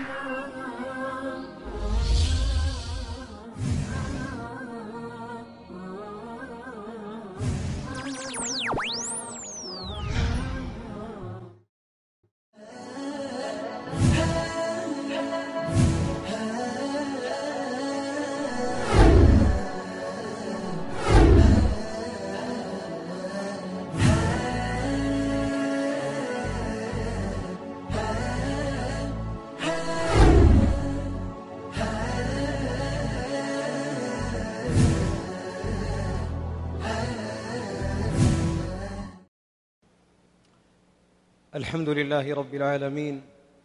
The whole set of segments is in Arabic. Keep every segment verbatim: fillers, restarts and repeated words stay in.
الحمد لله رب العالمين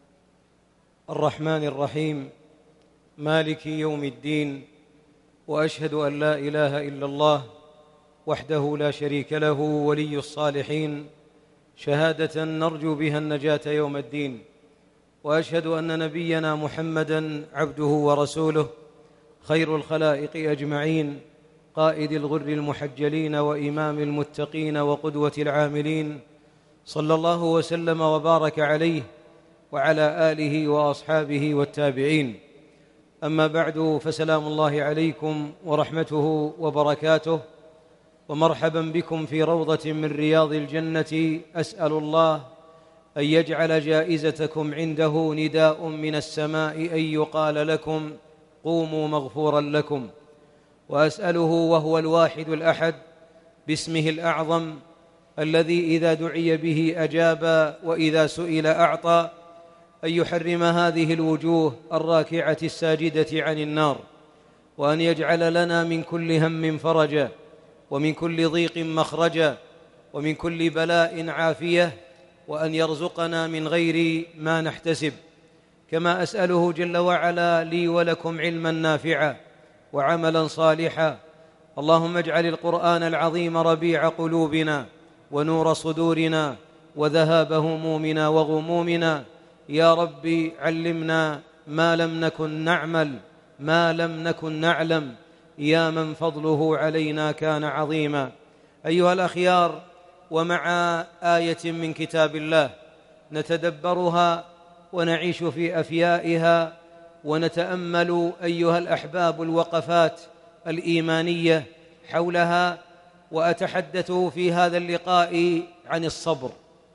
الرحمن الرحيم مالك يوم الدين، وأشهد أن لا إله إلا الله وحده لا شريك له ولي الصالحين، شهادة نرجو بها النجاة يوم الدين. وأشهد أن نبينا محمدًا عبده ورسوله، خير الخلائق أجمعين، قائد الغر المحجلين وإمام المتقين وقدوة العاملين، صلى الله وسلم وبارك عليه وعلى آله وأصحابه والتابعين. أما بعد، فسلام الله عليكم ورحمته وبركاته، ومرحبا بكم في روضة من رياض الجنة. أسأل الله أن يجعل جائزتكم عنده نداء من السماء أن يقال لكم قوموا مغفورا لكم. وأسأله وهو الواحد الأحد باسمه الأعظم الذي إذا دعي به أجاب وإذا سئل أعطى، أن يحرم هذه الوجوه الراكعة الساجدة عن النار، وأن يجعل لنا من كل هم فرجا، ومن كل ضيق مخرجا، ومن كل بلاء عافية، وأن يرزقنا من غير ما نحتسب. كما أسأله جل وعلا لي ولكم علما نافعا وعملا صالحا. اللهم اجعل القرآن العظيم ربيع قلوبنا ونور صدورنا وذهاب همومنا وغمومنا. يا رب علمنا ما لم نكن نعمل، ما لم نكن نعلم، يا من فضله علينا كان عظيما. أيها الأخيار، ومع آية من كتاب الله نتدبرها ونعيش في أفيائها ونتأمل أيها الأحباب الوقفات الإيمانية حولها، وأتحدث في هذا اللقاء عن الصبر.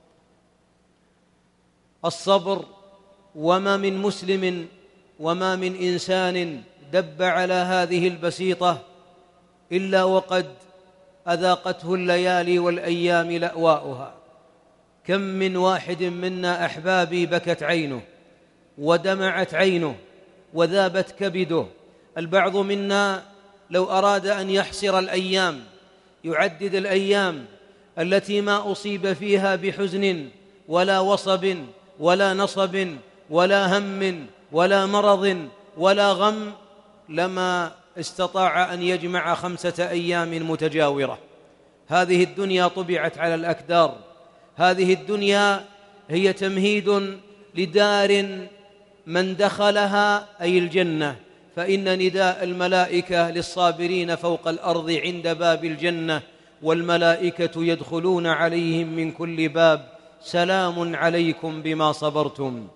الصبر، وما من مسلم وما من إنسان دب على هذه البسيطة إلا وقد أذاقته الليالي والأيام لأواؤها. كم من واحد منا أحبابي بكت عينه ودمعت عينه وذابت كبده. البعض منا لو أراد أن يحصر الأيام، يعدد الأيام التي ما أصيب فيها بحزن ولا وصب ولا نصب ولا هم ولا مرض ولا غم، لما استطاع أن يجمع خمسة أيام متجاورة. هذه الدنيا طبعت على الأكدار، هذه الدنيا هي تمهيد لدار من دخلها أي الجنة، فإن نداء الملائكة للصابرين فوق الأرض عند باب الجنة، والملائكة يدخلون عليهم من كل باب سلام عليكم بما صبرتم.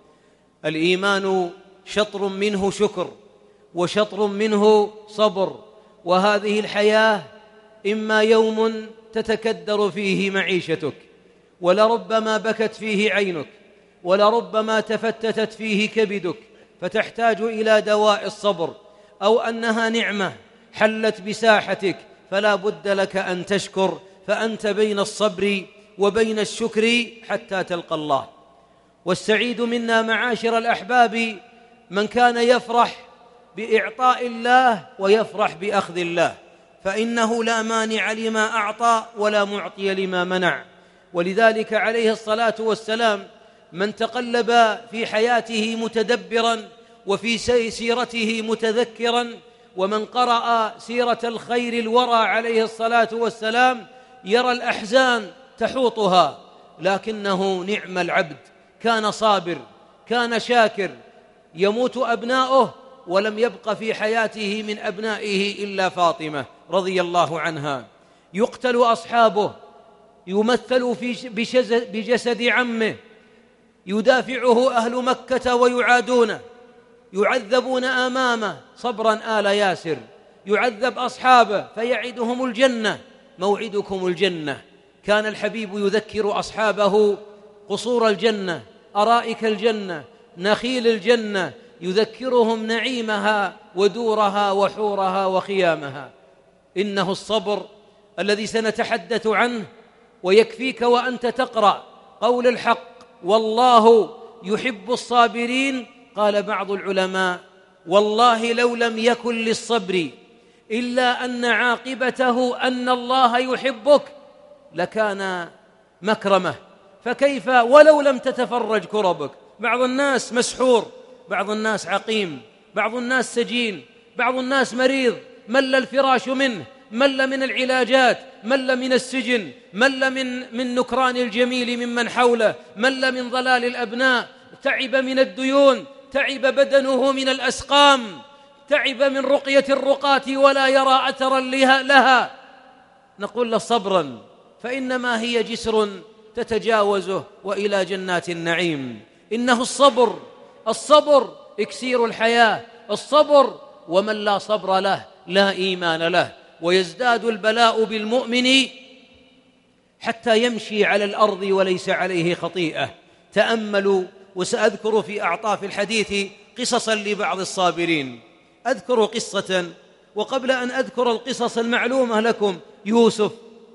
الإيمان شطر منه شكر وشطر منه صبر، وهذه الحياة إما يوم تتكدر فيه معيشتك، ولربما بكت فيه عينك، ولربما تفتتت فيه كبدك، فتحتاج إلى دواء الصبر، أو أنها نعمة حلت بساحتك فلا بد لك أن تشكر، فأنت بين الصبر وبين الشكر حتى تلقى الله. والسعيد منا معاشر الأحباب من كان يفرح بإعطاء الله ويفرح بأخذ الله، فإنه لا مانع لما أعطى ولا معطي لما منع. ولذلك عليه الصلاة والسلام من تقلب في حياته متدبرا وفي سيرته متذكرا، ومن قرأ سيرة الخير الورى عليه الصلاة والسلام يرى الأحزان تحوطها، لكنه نعم العبد، كان صابر، كان شاكر. يموت أبناؤه ولم يبق في حياته من أبنائه إلا فاطمة رضي الله عنها. يقتل أصحابه، يمثل في بجسد عمه، يدافعه أهل مكة ويعادونه، يعذبون أمامه صبرا آل ياسر، يعذب أصحابه فيعدهم الجنة، موعدكم الجنة. كان الحبيب يذكر أصحابه قصور الجنة، أرائك الجنة، نخيل الجنة، يذكرهم نعيمها ودورها وحورها وخيامها. إنه الصبر الذي سنتحدث عنه، ويكفيك وأنت تقرأ قول الحق والله يحب الصابرين. قال بعض العلماء والله لو لم يكن للصبر إلا أن عاقبته أن الله يحبك لكان مكرمة، فكيف ولو لم تتفرج كربك؟ بعض الناس مسحور، بعض الناس عقيم، بعض الناس سجين، بعض الناس مريض، مل الفراش منه، مل من العلاجات، مل من السجن، مل من من نكران الجميل ممن حوله، مل من ضلال الأبناء، تعب من الديون، تعب بدنه من الأسقام، تعب من رقية الرقاة ولا يرى أثرا لها. نقول له صبرا، فإنما هي جسر تتجاوزه وإلى جنات النعيم. إنه الصبر، الصبر إكسير الحياة، الصبر، ومن لا صبر له لا إيمان له. ويزداد البلاء بالمؤمن حتى يمشي على الأرض وليس عليه خطيئة. تأملوا، وسأذكر في أعطاف الحديث قصصا لبعض الصابرين. أذكر قصة، وقبل أن أذكر القصص المعلومة لكم، يوسف،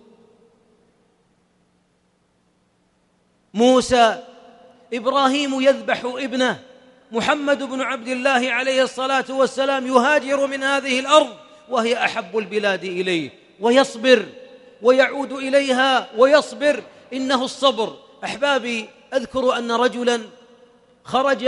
موسى، إبراهيم يذبح ابنه، محمد بن عبد الله عليه الصلاة والسلام يهاجر من هذه الأرض وهي أحب البلاد إليه، ويصبر ويعود إليها ويصبر. إنه الصبر. أحبابي، أذكر أن رجلا خرج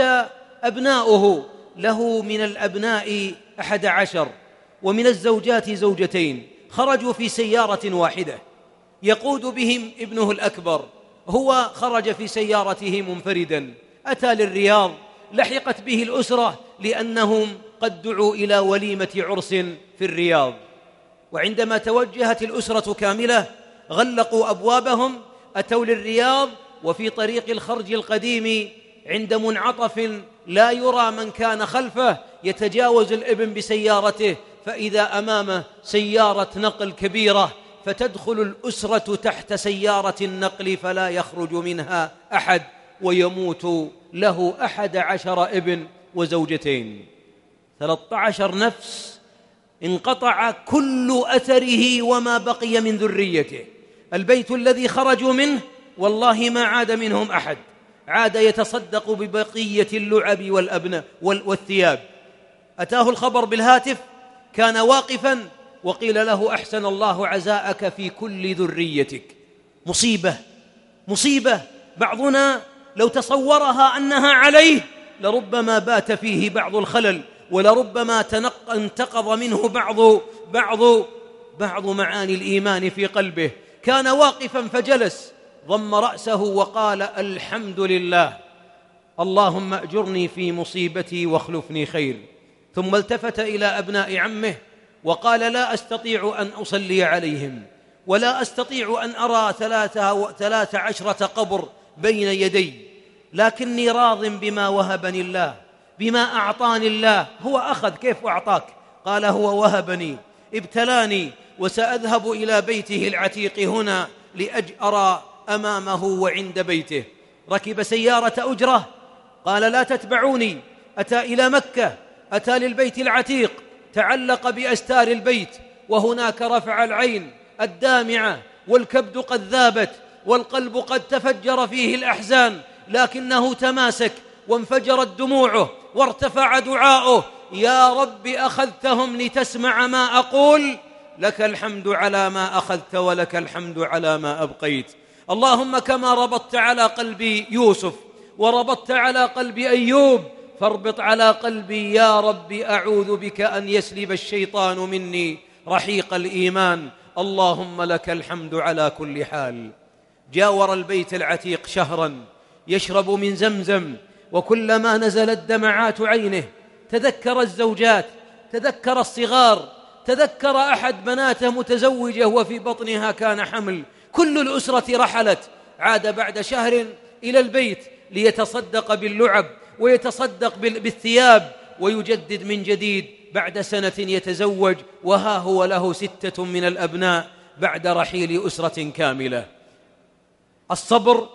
أبناؤه، له من الأبناء أحد عشر ومن الزوجات زوجتين، خرجوا في سيارة واحدة يقود بهم ابنه الأكبر، هو خرج في سيارته منفردا. أتى للرياض، لحقت به الأسرة لأنهم قد دعوا إلى وليمة عرس في الرياض. وعندما توجهت الأسرة كاملة غلقوا أبوابهم، أتوا للرياض، وفي طريق الخرج القديم عند منعطف لا يرى من كان خلفه يتجاوز الابن بسيارته، فإذا أمامه سيارة نقل كبيرة، فتدخل الأسرة تحت سيارة النقل فلا يخرج منها أحد، ويموت له أحد عشر ابن وزوجتين، ثلاثة عشر نفس، انقطع كل أثره وما بقي من ذريته. البيت الذي خرجوا منه والله ما عاد منهم أحد، عاد يتصدق ببقية اللعب والأبناء والثياب. أتاه الخبر بالهاتف، كان واقفا وقيل له أحسن الله عزاءك في كل ذريتك. مصيبة، مصيبة. بعضنا لو تصورها أنها عليه لربما بات فيه بعض الخلل، ولربما انتقض منه بعض بعض بعض معاني الإيمان في قلبه. كان واقفا فجلس، ضم رأسه وقال الحمد لله، اللهم أجرني في مصيبتي واخلفني خير. ثم التفت إلى أبناء عمه وقال لا أستطيع أن أصلي عليهم، ولا أستطيع أن أرى ثلاثة, ثلاثة عشرة قبر بين يدي، لكني راض بما وهبني الله، بما أعطاني الله. هو أخذ، كيف أعطاك؟ قال هو وهبني، ابتلاني، وسأذهب إلى بيته العتيق هنا لأجأر أمامه وعند بيته. ركب سيارة أجرة، قال لا تتبعوني. أتى إلى مكة، أتى للبيت العتيق، تعلق بأستار البيت، وهناك رفع العين الدامعة، والكبد قد ذابت، والقلب قد تفجر فيه الأحزان، لكنه تماسك وانفجرت دموعه وارتفع دعاؤه: يا رب أخذتهم لتسمع ما أقول، لك الحمد على ما أخذت ولك الحمد على ما أبقيت. اللهم كما ربطت على قلب يوسف وربطت على قلب أيوب، فاربط على قلبي يا رب، أعوذ بك أن يسلب الشيطان مني رحيق الإيمان. اللهم لك الحمد على كل حال. جاور البيت العتيق شهرا يشرب من زمزم، وكلما نزلت دمعات عينه تذكر الزوجات، تذكر الصغار، تذكر أحد بناته متزوجة وفي بطنها كان حمل. كل الأسرة رحلت. عاد بعد شهر إلى البيت ليتصدق باللعب ويتصدق بالثياب ويجدد من جديد بعد سنة يتزوج وها هو له ستة من الأبناء بعد رحيل أسرة كاملة. الصبر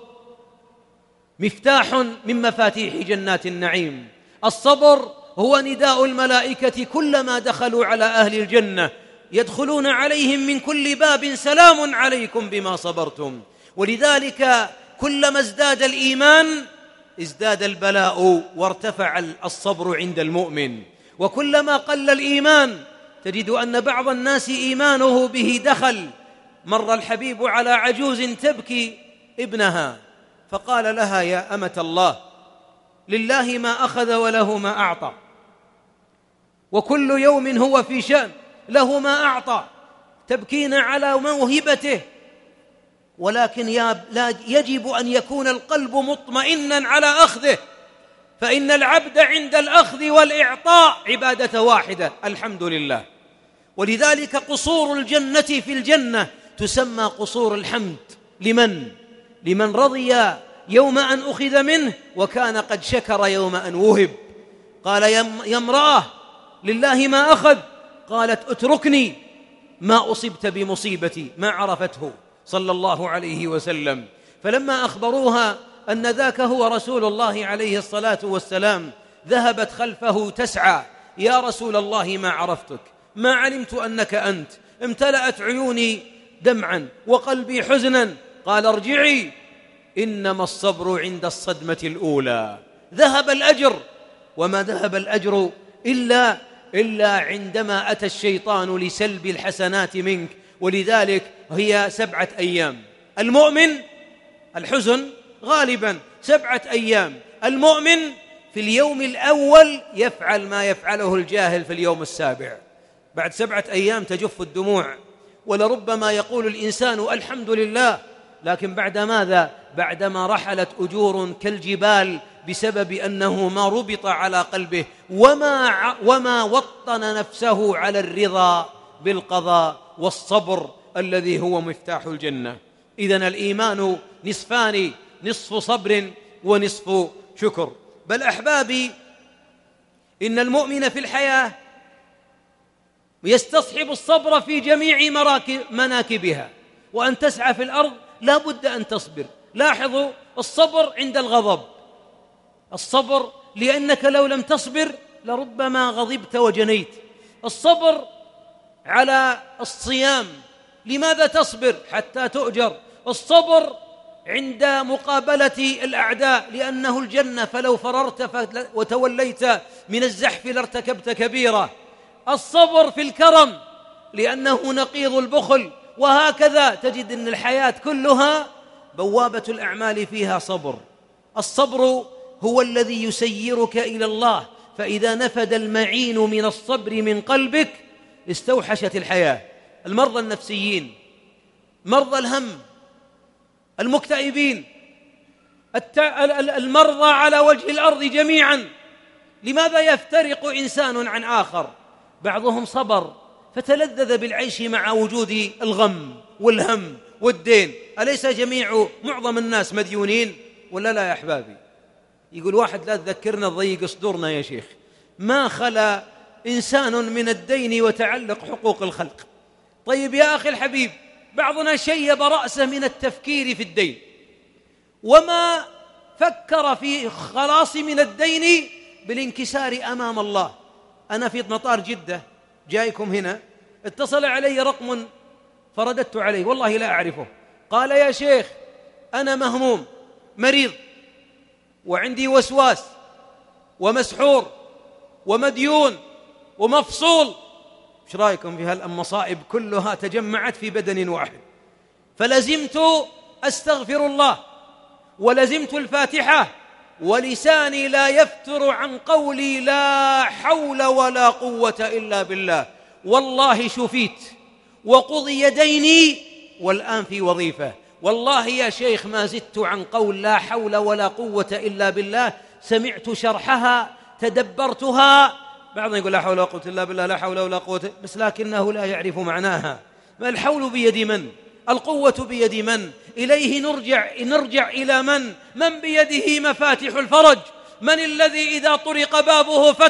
مفتاح من مفاتيح جنات النعيم. الصبر هو نداء الملائكة كلما دخلوا على أهل الجنة، يدخلون عليهم من كل باب سلام عليكم بما صبرتم. ولذلك كلما ازداد الإيمان ازداد البلاء وارتفع الصبر عند المؤمن، وكلما قل الإيمان تجد أن بعض الناس إيمانه به دخل. مر الحبيب على عجوز تبكي ابنها فقال لها: يا أمة الله، لله ما أخذ وله ما أعطى، وكل يوم هو في شأن، له ما أعطى، تبكين على موهبته، ولكن يجب أن يكون القلب مطمئنا على أخذه، فإن العبد عند الأخذ والإعطاء عبادة واحدة، الحمد لله. ولذلك قصور الجنة في الجنة تسمى قصور الحمد. لمن؟ لمن رضي يوم أن أخذ منه وكان قد شكر يوم أن وهب. قال: يا امرأة، لله ما أخذ. قالت: اتركني، ما أصبت بمصيبتي، ما عرفته صلى الله عليه وسلم. فلما أخبروها أن ذاك هو رسول الله عليه الصلاة والسلام ذهبت خلفه تسعى: يا رسول الله ما عرفتك، ما علمت أنك أنت، امتلأت عيوني دمعا وقلبي حزنا. قال: ارجعي، إنما الصبر عند الصدمة الأولى. ذهب الأجر، وما ذهب الأجر إلا إلا عندما أتى الشيطان لسلب الحسنات منك. ولذلك هي سبعة أيام. المؤمن الحزن غالبا سبعة أيام. المؤمن في اليوم الأول يفعل ما يفعله الجاهل في اليوم السابع. بعد سبعة أيام تجف الدموع، ولربما يقول الإنسان الحمد لله، لكن بعد ماذا؟ بعدما رحلت أجور كالجبال بسبب أنه ما ربط على قلبه وما, وما وطن نفسه على الرضا بالقضاء والصبر الذي هو مفتاح الجنة. إذن الإيمان نصفان، نصف صبر ونصف شكر. بل أحبابي، إن المؤمن في الحياة يستصحب الصبر في جميع مناكبها، وأن تسعى في الأرض لا بد أن تصبر. لاحظوا الصبر عند الغضب، الصبر لأنك لو لم تصبر لربما غضبت وجنيت. الصبر على الصيام، لماذا تصبر؟ حتى تؤجر. الصبر عند مقابلة الأعداء لأنه الجنة، فلو فررت وتوليت من الزحف لارتكبت كبيرة. الصبر في الكرم لأنه نقيض البخل. وهكذا تجد أن الحياة كلها بوابة الأعمال فيها صبر. الصبر هو الذي يسيرك إلى الله، فإذا نفد المعين من الصبر من قلبك استوحشت الحياة. المرضى النفسيين، مرضى الهم، المكتئبين، المرضى على وجه الأرض جميعا، لماذا يفترق إنسان عن آخر؟ بعضهم صبر فتلذذ بالعيش مع وجود الغم والهم والدين. أليس جميع معظم الناس مديونين ولا لا يا أحبابي؟ يقول واحد: لا تذكرنا ضيق صدورنا يا شيخ. ما خلا إنسان من الدين وتعلق حقوق الخلق. طيب يا أخي الحبيب، بعضنا شيب رأسه من التفكير في الدين، وما فكر في خلاص من الدين بالانكسار أمام الله. أنا في مطار جدة جايكم هنا، اتصل علي رقم فرددت عليه، والله لا أعرفه. قال: يا شيخ، أنا مهموم مريض وعندي وسواس ومسحور ومديون ومفصول. ايش رايكم في هالمصائب كلها تجمعت في بدن واحد؟ فلزمت أستغفر الله، ولزمت الفاتحة، ولساني لا يفتر عن قولي لا حول ولا قوة إلا بالله. والله شفيت وقضي ديني والآن في وظيفة. والله يا شيخ ما زدت عن قول لا حول ولا قوة إلا بالله، سمعت شرحها تدبرتها. بعضنا يقول لا حول ولا قوة إلا بالله، لا حول ولا قوة، بس لكنه لا يعرف معناها. ما الحول بيد من؟ القوة بيد من؟ إليه نرجع نرجع إلى من؟ من بيده مفاتيح الفرج؟ من الذي إذا طرق بابه فتح؟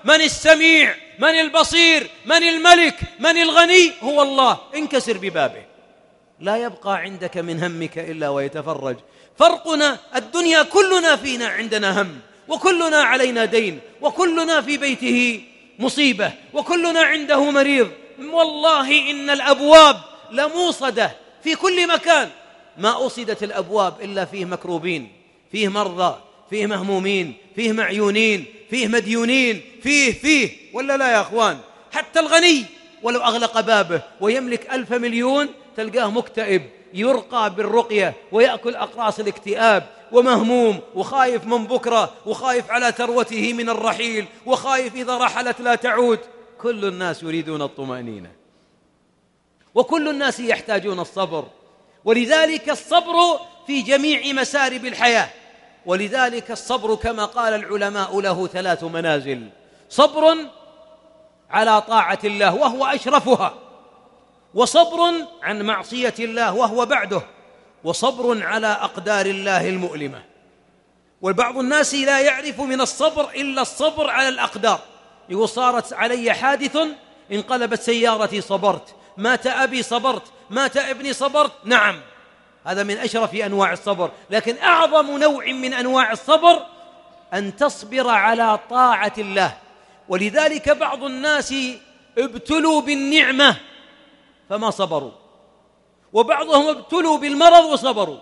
من السميع، من البصير، من الملك، من الغني، هو الله. انكسر ببابه، لا يبقى عندك من همك إلا ويتفرج. فرقنا الدنيا كلنا فينا عندنا هم، وكلنا علينا دين، وكلنا في بيته مصيبة، وكلنا عنده مريض. والله إن الأبواب لموصدة في كل مكان، ما أصدت الأبواب إلا فيه مكروبين، فيه مرضى، فيه مهمومين، فيه معيونين، فيه مديونين، فيه فيه ولا لا يا أخوان؟ حتى الغني ولو أغلق بابه ويملك ألف مليون تلقاه مكتئب، يرقى بالرقية ويأكل أقراص الاكتئاب، ومهموم وخايف من بكرة، وخايف على ثروته من الرحيل، وخايف إذا رحلت لا تعود. كل الناس يريدون الطمأنينة، وكل الناس يحتاجون الصبر، ولذلك الصبر في جميع مسارب الحياة. ولذلك الصبر كما قال العلماء له ثلاث منازل: صبر على طاعة الله وهو أشرفها، وصبر عن معصية الله وهو بعده، وصبر على أقدار الله المؤلمة. وبعض الناس لا يعرف من الصبر إلا الصبر على الأقدار. يقول صارت علي حادث، انقلبت سيارتي صبرت، مات أبي صبرت، مات ابني صبرت. نعم، هذا من أشرف أنواع الصبر، لكن أعظم نوع من أنواع الصبر أن تصبر على طاعة الله. ولذلك بعض الناس ابتلوا بالنعمة فما صبروا، وبعضهم ابتلوا بالمرض وصبروا.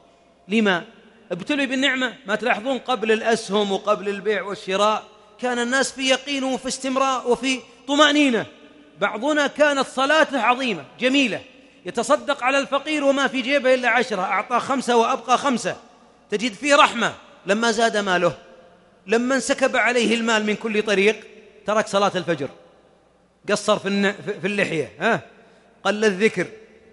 لما ابتلوا بالنعمة؟ ما تلاحظون قبل الأسهم وقبل البيع والشراء كان الناس في يقين وفي استمرار وفي طمأنينة. بعضنا كانت صلاته عظيمة جميلة، يتصدق على الفقير وما في جيبه إلا عشرة، أعطى خمسة وأبقى خمسة، تجد فيه رحمة. لما زاد ماله، لما انسكب عليه المال من كل طريق، ترك صلاة الفجر، قصر في اللحية، ها قل الذكر،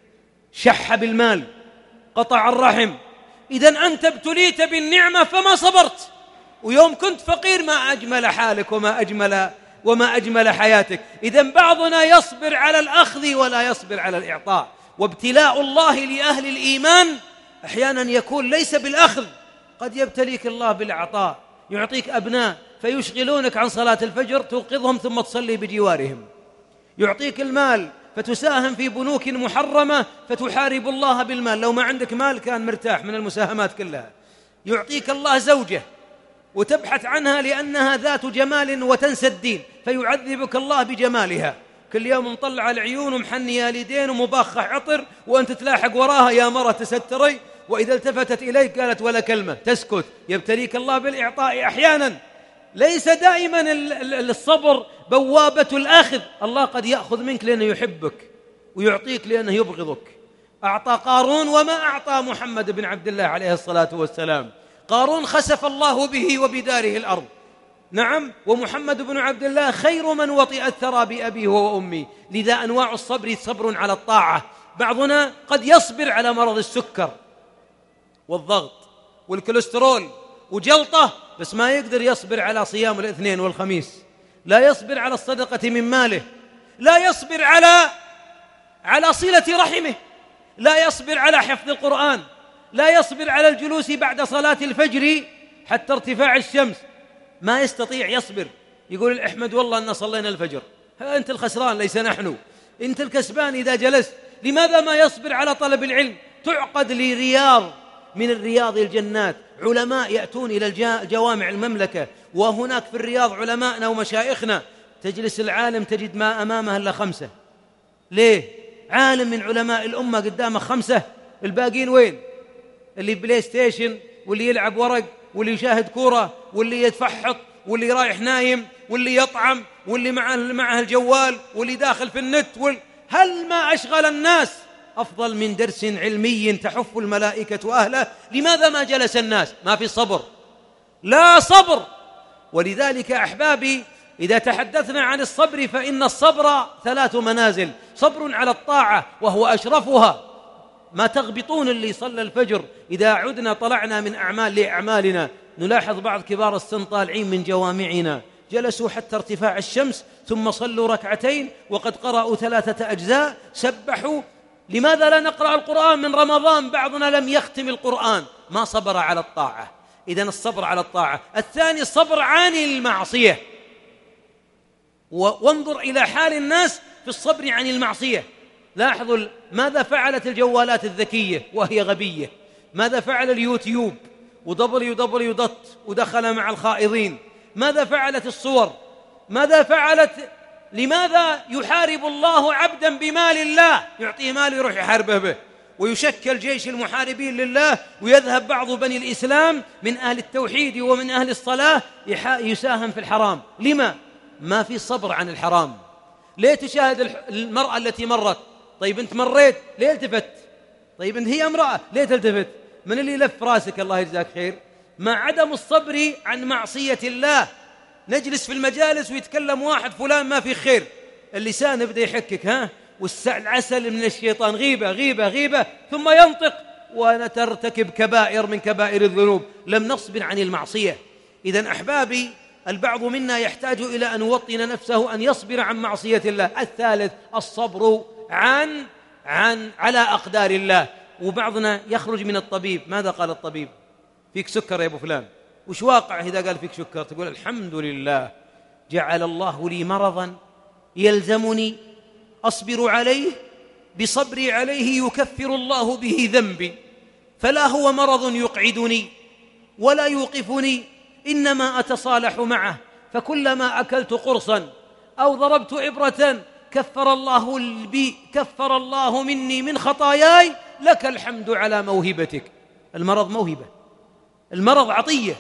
شح بالمال، قطع الرحم. إذن أنت ابتليت بالنعمة فما صبرت، ويوم كنت فقير ما أجمل حالك وما أجمل وما أجمل حياتك. إذن بعضنا يصبر على الأخذ ولا يصبر على الإعطاء. وابتلاء الله لأهل الإيمان أحيانا يكون ليس بالأخذ، قد يبتليك الله بالإعطاء، يعطيك أبناء فيشغلونك عن صلاة الفجر، توقظهم ثم تصلي بجوارهم. يعطيك المال فتساهم في بنوك محرمة فتحارب الله بالمال، لو ما عندك مال كان مرتاح من المساهمات كلها. يعطيك الله زوجة وتبحث عنها لأنها ذات جمال وتنسى الدين، فيعذبك الله بجمالها، كل يوم مطلع العيون ومحنية اليدين ومباخة عطر، وأنت تلاحق وراها يا مرة تستري، وإذا التفتت إليك قالت ولا كلمة، تسكت. يبتليك الله بالإعطاء أحيانا. ليس دائما الصبر بوابة الآخذ، الله قد يأخذ منك لأنه يحبك، ويعطيك لأنه يبغضك. أعطى قارون وما أعطى محمد بن عبد الله عليه الصلاة والسلام. قارون خسف الله به وبداره الأرض، نعم، ومحمد بن عبد الله خير من وطئ الثرى بأبيه وأمي. لذا أنواع الصبر صبر على الطاعة. بعضنا قد يصبر على مرض السكر والضغط والكوليسترول وجلطة، بس ما يقدر يصبر على صيام الاثنين والخميس، لا يصبر على الصدقة من ماله، لا يصبر على على صلة رحمه، لا يصبر على حفظ القرآن، لا يصبر على الجلوس بعد صلاة الفجر حتى ارتفاع الشمس، ما يستطيع يصبر. يقول احمد والله أن صلينا الفجر، ها أنت الخسران ليس نحن، أنت الكسبان إذا جلست. لماذا ما يصبر على طلب العلم؟ تعقد لرياض من الرياض الجنات، علماء يأتون إلى جوامع المملكة، وهناك في الرياض علماءنا ومشايخنا، تجلس العالم تجد ما أمامه إلا خمسة. ليه؟ عالم من علماء الأمة قدامه خمسة، الباقين وين؟ اللي بلاي ستيشن، واللي يلعب ورق، واللي يشاهد كورة، واللي يتفحط، واللي رايح نايم، واللي يطعم، واللي معه معه الجوال، واللي داخل في النت وال... هل ما أشغل الناس أفضل من درس علمي تحف الملائكة أهله؟ لماذا ما جلس الناس؟ ما في صبر، لا صبر. ولذلك أحبابي إذا تحدثنا عن الصبر فإن الصبر ثلاث منازل: صبر على الطاعة وهو أشرفها، ما تغبطون اللي صلى الفجر. إذا عدنا طلعنا من أعمال لأعمالنا نلاحظ بعض كبار السن طالعين من جوامعنا جلسوا حتى ارتفاع الشمس ثم صلوا ركعتين وقد قرأوا ثلاثة أجزاء، سبحوا. لماذا لا نقرأ القرآن من رمضان؟ بعضنا لم يختم القرآن، ما صبر على الطاعة. إذن الصبر على الطاعة. الثاني الصبر عن المعصية، وانظر إلى حال الناس في الصبر عن المعصية. لاحظوا ماذا فعلت الجوالات الذكية وهي غبية، ماذا فعل اليوتيوب ودبليو دبليو دوت ودخل مع الخائضين، ماذا فعلت الصور، ماذا فعلت. لماذا يحارب الله عبدا بمال الله؟ يعطيه مال ويروح يحاربه به، ويشكل جيش المحاربين لله، ويذهب بعض بني الإسلام من أهل التوحيد ومن أهل الصلاة يساهم في الحرام. لما؟ ما في صبر عن الحرام. ليه تشاهد المرأة التي مرت؟ طيب أنت مريت ليه التفت؟ طيب أنت هي امرأة ليه تلتفت؟ من اللي لف راسك الله يجزاك خير؟ ما عدم الصبر عن معصية الله. نجلس في المجالس ويتكلم واحد فلان ما في خير، اللسان يبدأ يحكك، ها، والعسل من الشيطان، غيبة غيبة غيبة، ثم ينطق ونترتكب كبائر من كبائر الذنوب. لم نصبر عن المعصية. إذن أحبابي، البعض منا يحتاج إلى أن يوطن نفسه أن يصبر عن معصية الله. الثالث الصبر عن عن على أقدار الله. وبعضنا يخرج من الطبيب، ماذا قال الطبيب؟ فيك سكر يا أبو فلان. وش واقع إذا قال فيك سكر؟ تقول الحمد لله جعل الله لي مرضا يلزمني أصبر عليه، بصبري عليه يكفر الله به ذنبي، فلا هو مرض يقعدني ولا يوقفني، إنما أتصالح معه، فكلما أكلت قرصا أو ضربت إبرة كفر الله بي كفر الله مني من خطاياي، لك الحمد على موهبتك. المرض موهبة، المرض عطية،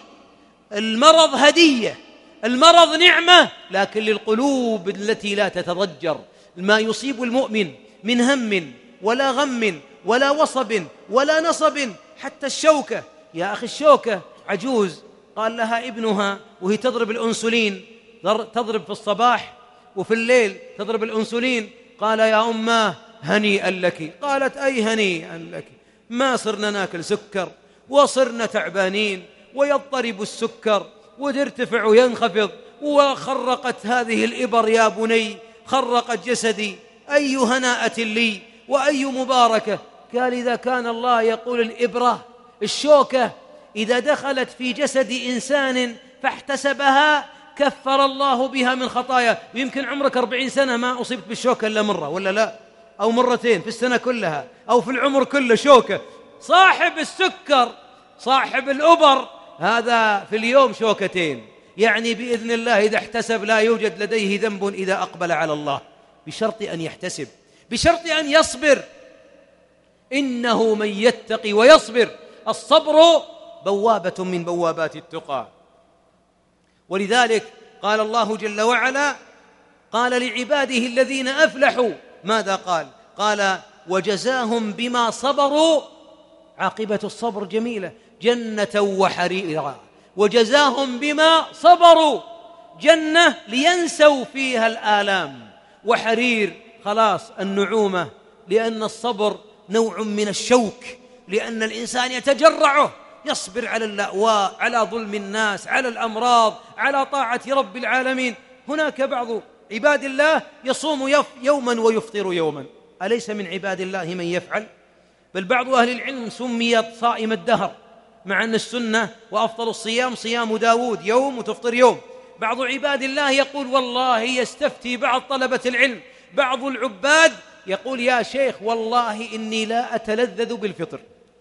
المرض هدية، المرض نعمة، لكن للقلوب التي لا تتضجر. ما يصيب المؤمن من هم ولا غم ولا وصب ولا نصب، حتى الشوكة. يا أخي الشوكة عجوز قال لها ابنها وهي تضرب الأنسولين، تضرب في الصباح وفي الليل تضرب الأنسولين، قال يا أماه هنيئا لك. قالت أي هنيئا لك، ما صرنا ناكل سكر وصرنا تعبانين ويضطرب السكر وترتفع وينخفض، وخرقت هذه الإبر يا بني، خرقت جسدي، أي هناءة لي وأي مباركة. قال إذا كان الله يقول الإبرة الشوكة إذا دخلت في جسد إنسان فاحتسبها كفر الله بها من خطايا. ويمكن عمرك أربعين سنة ما أصبت بالشوكة إلا مرة ولا لا، أو مرتين في السنة كلها، أو في العمر كله شوكة. صاحب السكر صاحب الأبر هذا في اليوم شوكتين، يعني بإذن الله إذا احتسب لا يوجد لديه ذنب إذا أقبل على الله، بشرط أن يحتسب، بشرط أن يصبر. إنه من يتقي ويصبر، الصبر بوابة من بوابات التقى. ولذلك قال الله جل وعلا، قال لعباده الذين أفلحوا ماذا قال؟ قال وجزاهم بما صبروا، عاقبة الصبر جميلة، جنة وحريرا. وجزاهم بما صبروا، جنة لينسوا فيها الآلام، وحرير خلاص النعومة، لأن الصبر نوع من الشوك، لأن الإنسان يتجرعه، يصبر على اللأواء، على ظلم الناس، على الأمراض، على طاعة رب العالمين. هناك بعض عباد الله يصوم يوما ويفطر يوما، أليس من عباد الله من يفعل؟ بل بعض أهل العلم سمي صائم الدهر، مع أن السنة وأفضل الصيام صيام داود، يوم وتفطر يوم. بعض عباد الله يقول والله يستفتي بعض طلبة العلم، بعض العباد يقول يا شيخ والله إني لا أتلذذ بالفطر،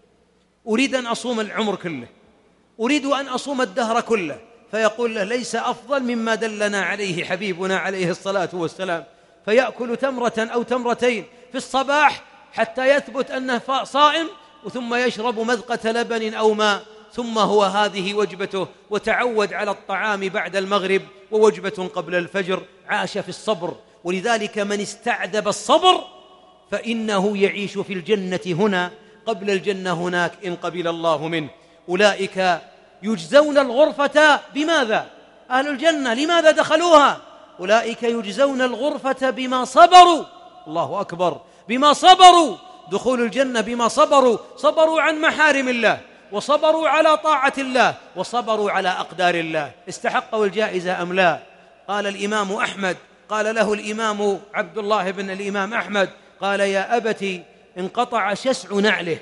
أريد أن أصوم العمر كله، أريد أن أصوم الدهر كله، فيقول له ليس أفضل مما دلنا عليه حبيبنا عليه الصلاة والسلام، فيأكل تمرة أو تمرتين في الصباح حتى يثبت أنه صائم، ثم يشرب مذقة لبن أو ماء، ثم هو هذه وجبته، وتعود على الطعام بعد المغرب ووجبة قبل الفجر، عاش في الصبر. ولذلك من استعذب الصبر فإنه يعيش في الجنة هنا قبل الجنة هناك إن قبل الله منه. أولئك يجزون الغرفة بماذا؟ أهل الجنة لماذا دخلوها؟ أولئك يجزون الغرفة بما صبروا، الله أكبر، بما صبروا، دخول الجنة بما صبروا، صبروا عن محارم الله، وصبروا على طاعة الله، وصبروا على أقدار الله. استحقوا الجائزة أم لا؟ قال الإمام أحمد، قال له الإمام عبد الله بن الإمام أحمد، قال يا أبتي انقطع شسع نعله،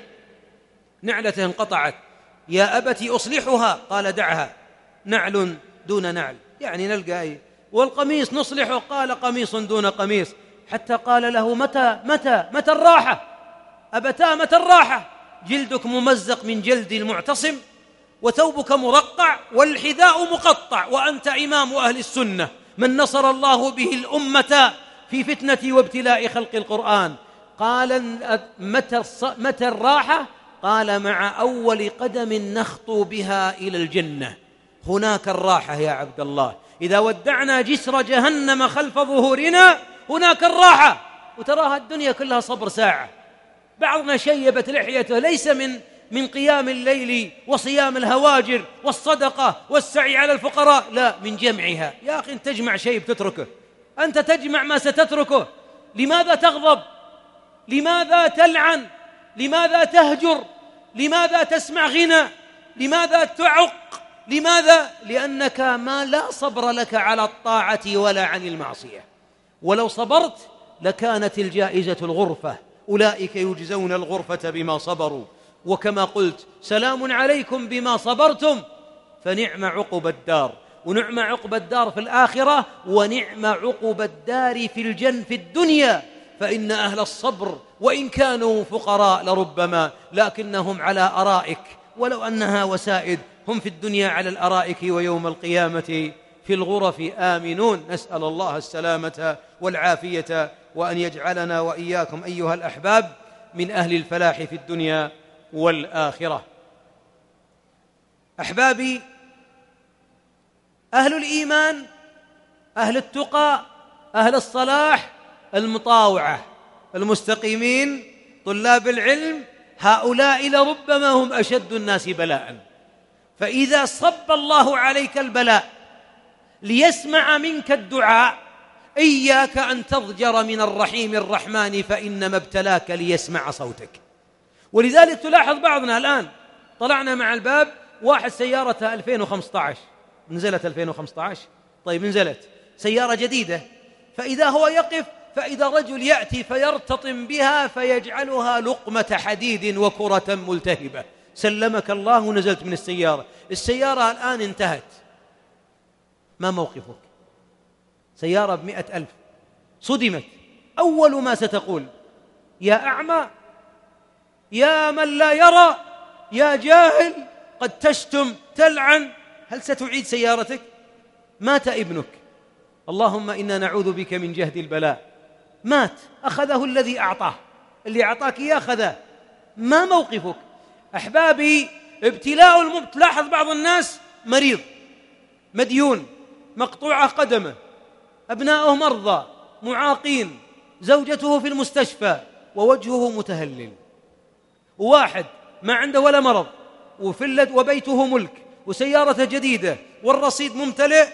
نعلته انقطعت، يا أبتي أصلحها، قال دعها، نعل دون نعل، يعني نلقى والقميص نصلحه، قال قميص دون قميص، حتى قال له متى متى متى الراحة أبتاه، متى الراحة؟ جلدك ممزق من جلد المعتصم، وثوبك مرقع، والحذاء مقطع، وأنت إمام أهل السنة من نصر الله به الأمة في فتنة وابتلاء خلق القرآن. قال متى متى الراحة؟ قال مع أول قدم نخطو بها إلى الجنة، هناك الراحة يا عبد الله. إذا ودعنا جسر جهنم خلف ظهورنا هناك الراحة. وتراها الدنيا كلها صبر ساعة. بعضنا شيبت لحيته ليس من من قيام الليل وصيام الهواجر والصدقة والسعي على الفقراء، لا، من جمعها. يا أخي أنت تجمع شيء بتتركه، أنت تجمع ما ستتركه. لماذا تغضب؟ لماذا تلعن؟ لماذا تهجر؟ لماذا تسمع غنى؟ لماذا تعق؟ لماذا؟ لأنك ما لا صبر لك على الطاعة ولا عن المعصية. ولو صبرت لكانت الجائزة الغرفة، أولئك يجزون الغرفة بما صبروا. وكما قلت سلام عليكم بما صبرتم فنعم عقب الدار. ونعم عقب الدار في الآخرة، ونعم عقب الدار في الجنة في الدنيا. فإن أهل الصبر وإن كانوا فقراء لربما لكنهم على أرائك، ولو أنها وسائد، هم في الدنيا على الأرائك ويوم القيامة في الغرف آمنون. نسأل الله السلامة والعافية، وأن يجعلنا وإياكم أيها الأحباب من أهل الفلاح في الدنيا والآخرة. أحبابي، أهل الإيمان، أهل التقى، أهل الصلاح، المطاوعة، المستقيمين، طلاب العلم، هؤلاء لربما هم أشد الناس بلاءً. فإذا صب الله عليك البلاء ليسمع منك الدعاء، إياك أن تضجر من الرحيم الرحمن، فإنما ابتلاك ليسمع صوتك. ولذلك تلاحظ بعضنا الآن، طلعنا مع الباب واحد سيارة ألفين وخمسة عشر، نزلت ألفين وخمسة عشر، طيب نزلت سيارة جديدة، فإذا هو يقف فإذا رجل يأتي فيرتطم بها فيجعلها لقمة حديد وكرة ملتهبة. سلمك الله ونزلت من السيارة، السيارة الآن انتهت، ما موقفك؟ سيارة بمئة ألف صدمت، أول ما ستقول يا أعمى، يا من لا يرى، يا جاهل، قد تشتم تلعن. هل ستعيد سيارتك؟ مات ابنك، اللهم إنا نعوذ بك من جهد البلاء، مات، أخذه الذي أعطاه، اللي أعطاك إياه أخذه، ما موقفك؟ أحبابي، ابتلاء المبتلى. لاحظ بعض الناس مريض مديون، مقطوعة قدمه، أبناؤه مرضى معاقين، زوجته في المستشفى ووجهه متهلل. وواحد ما عنده ولا مرض، وفلت وبيته ملك وسيارة جديدة والرصيد ممتلئ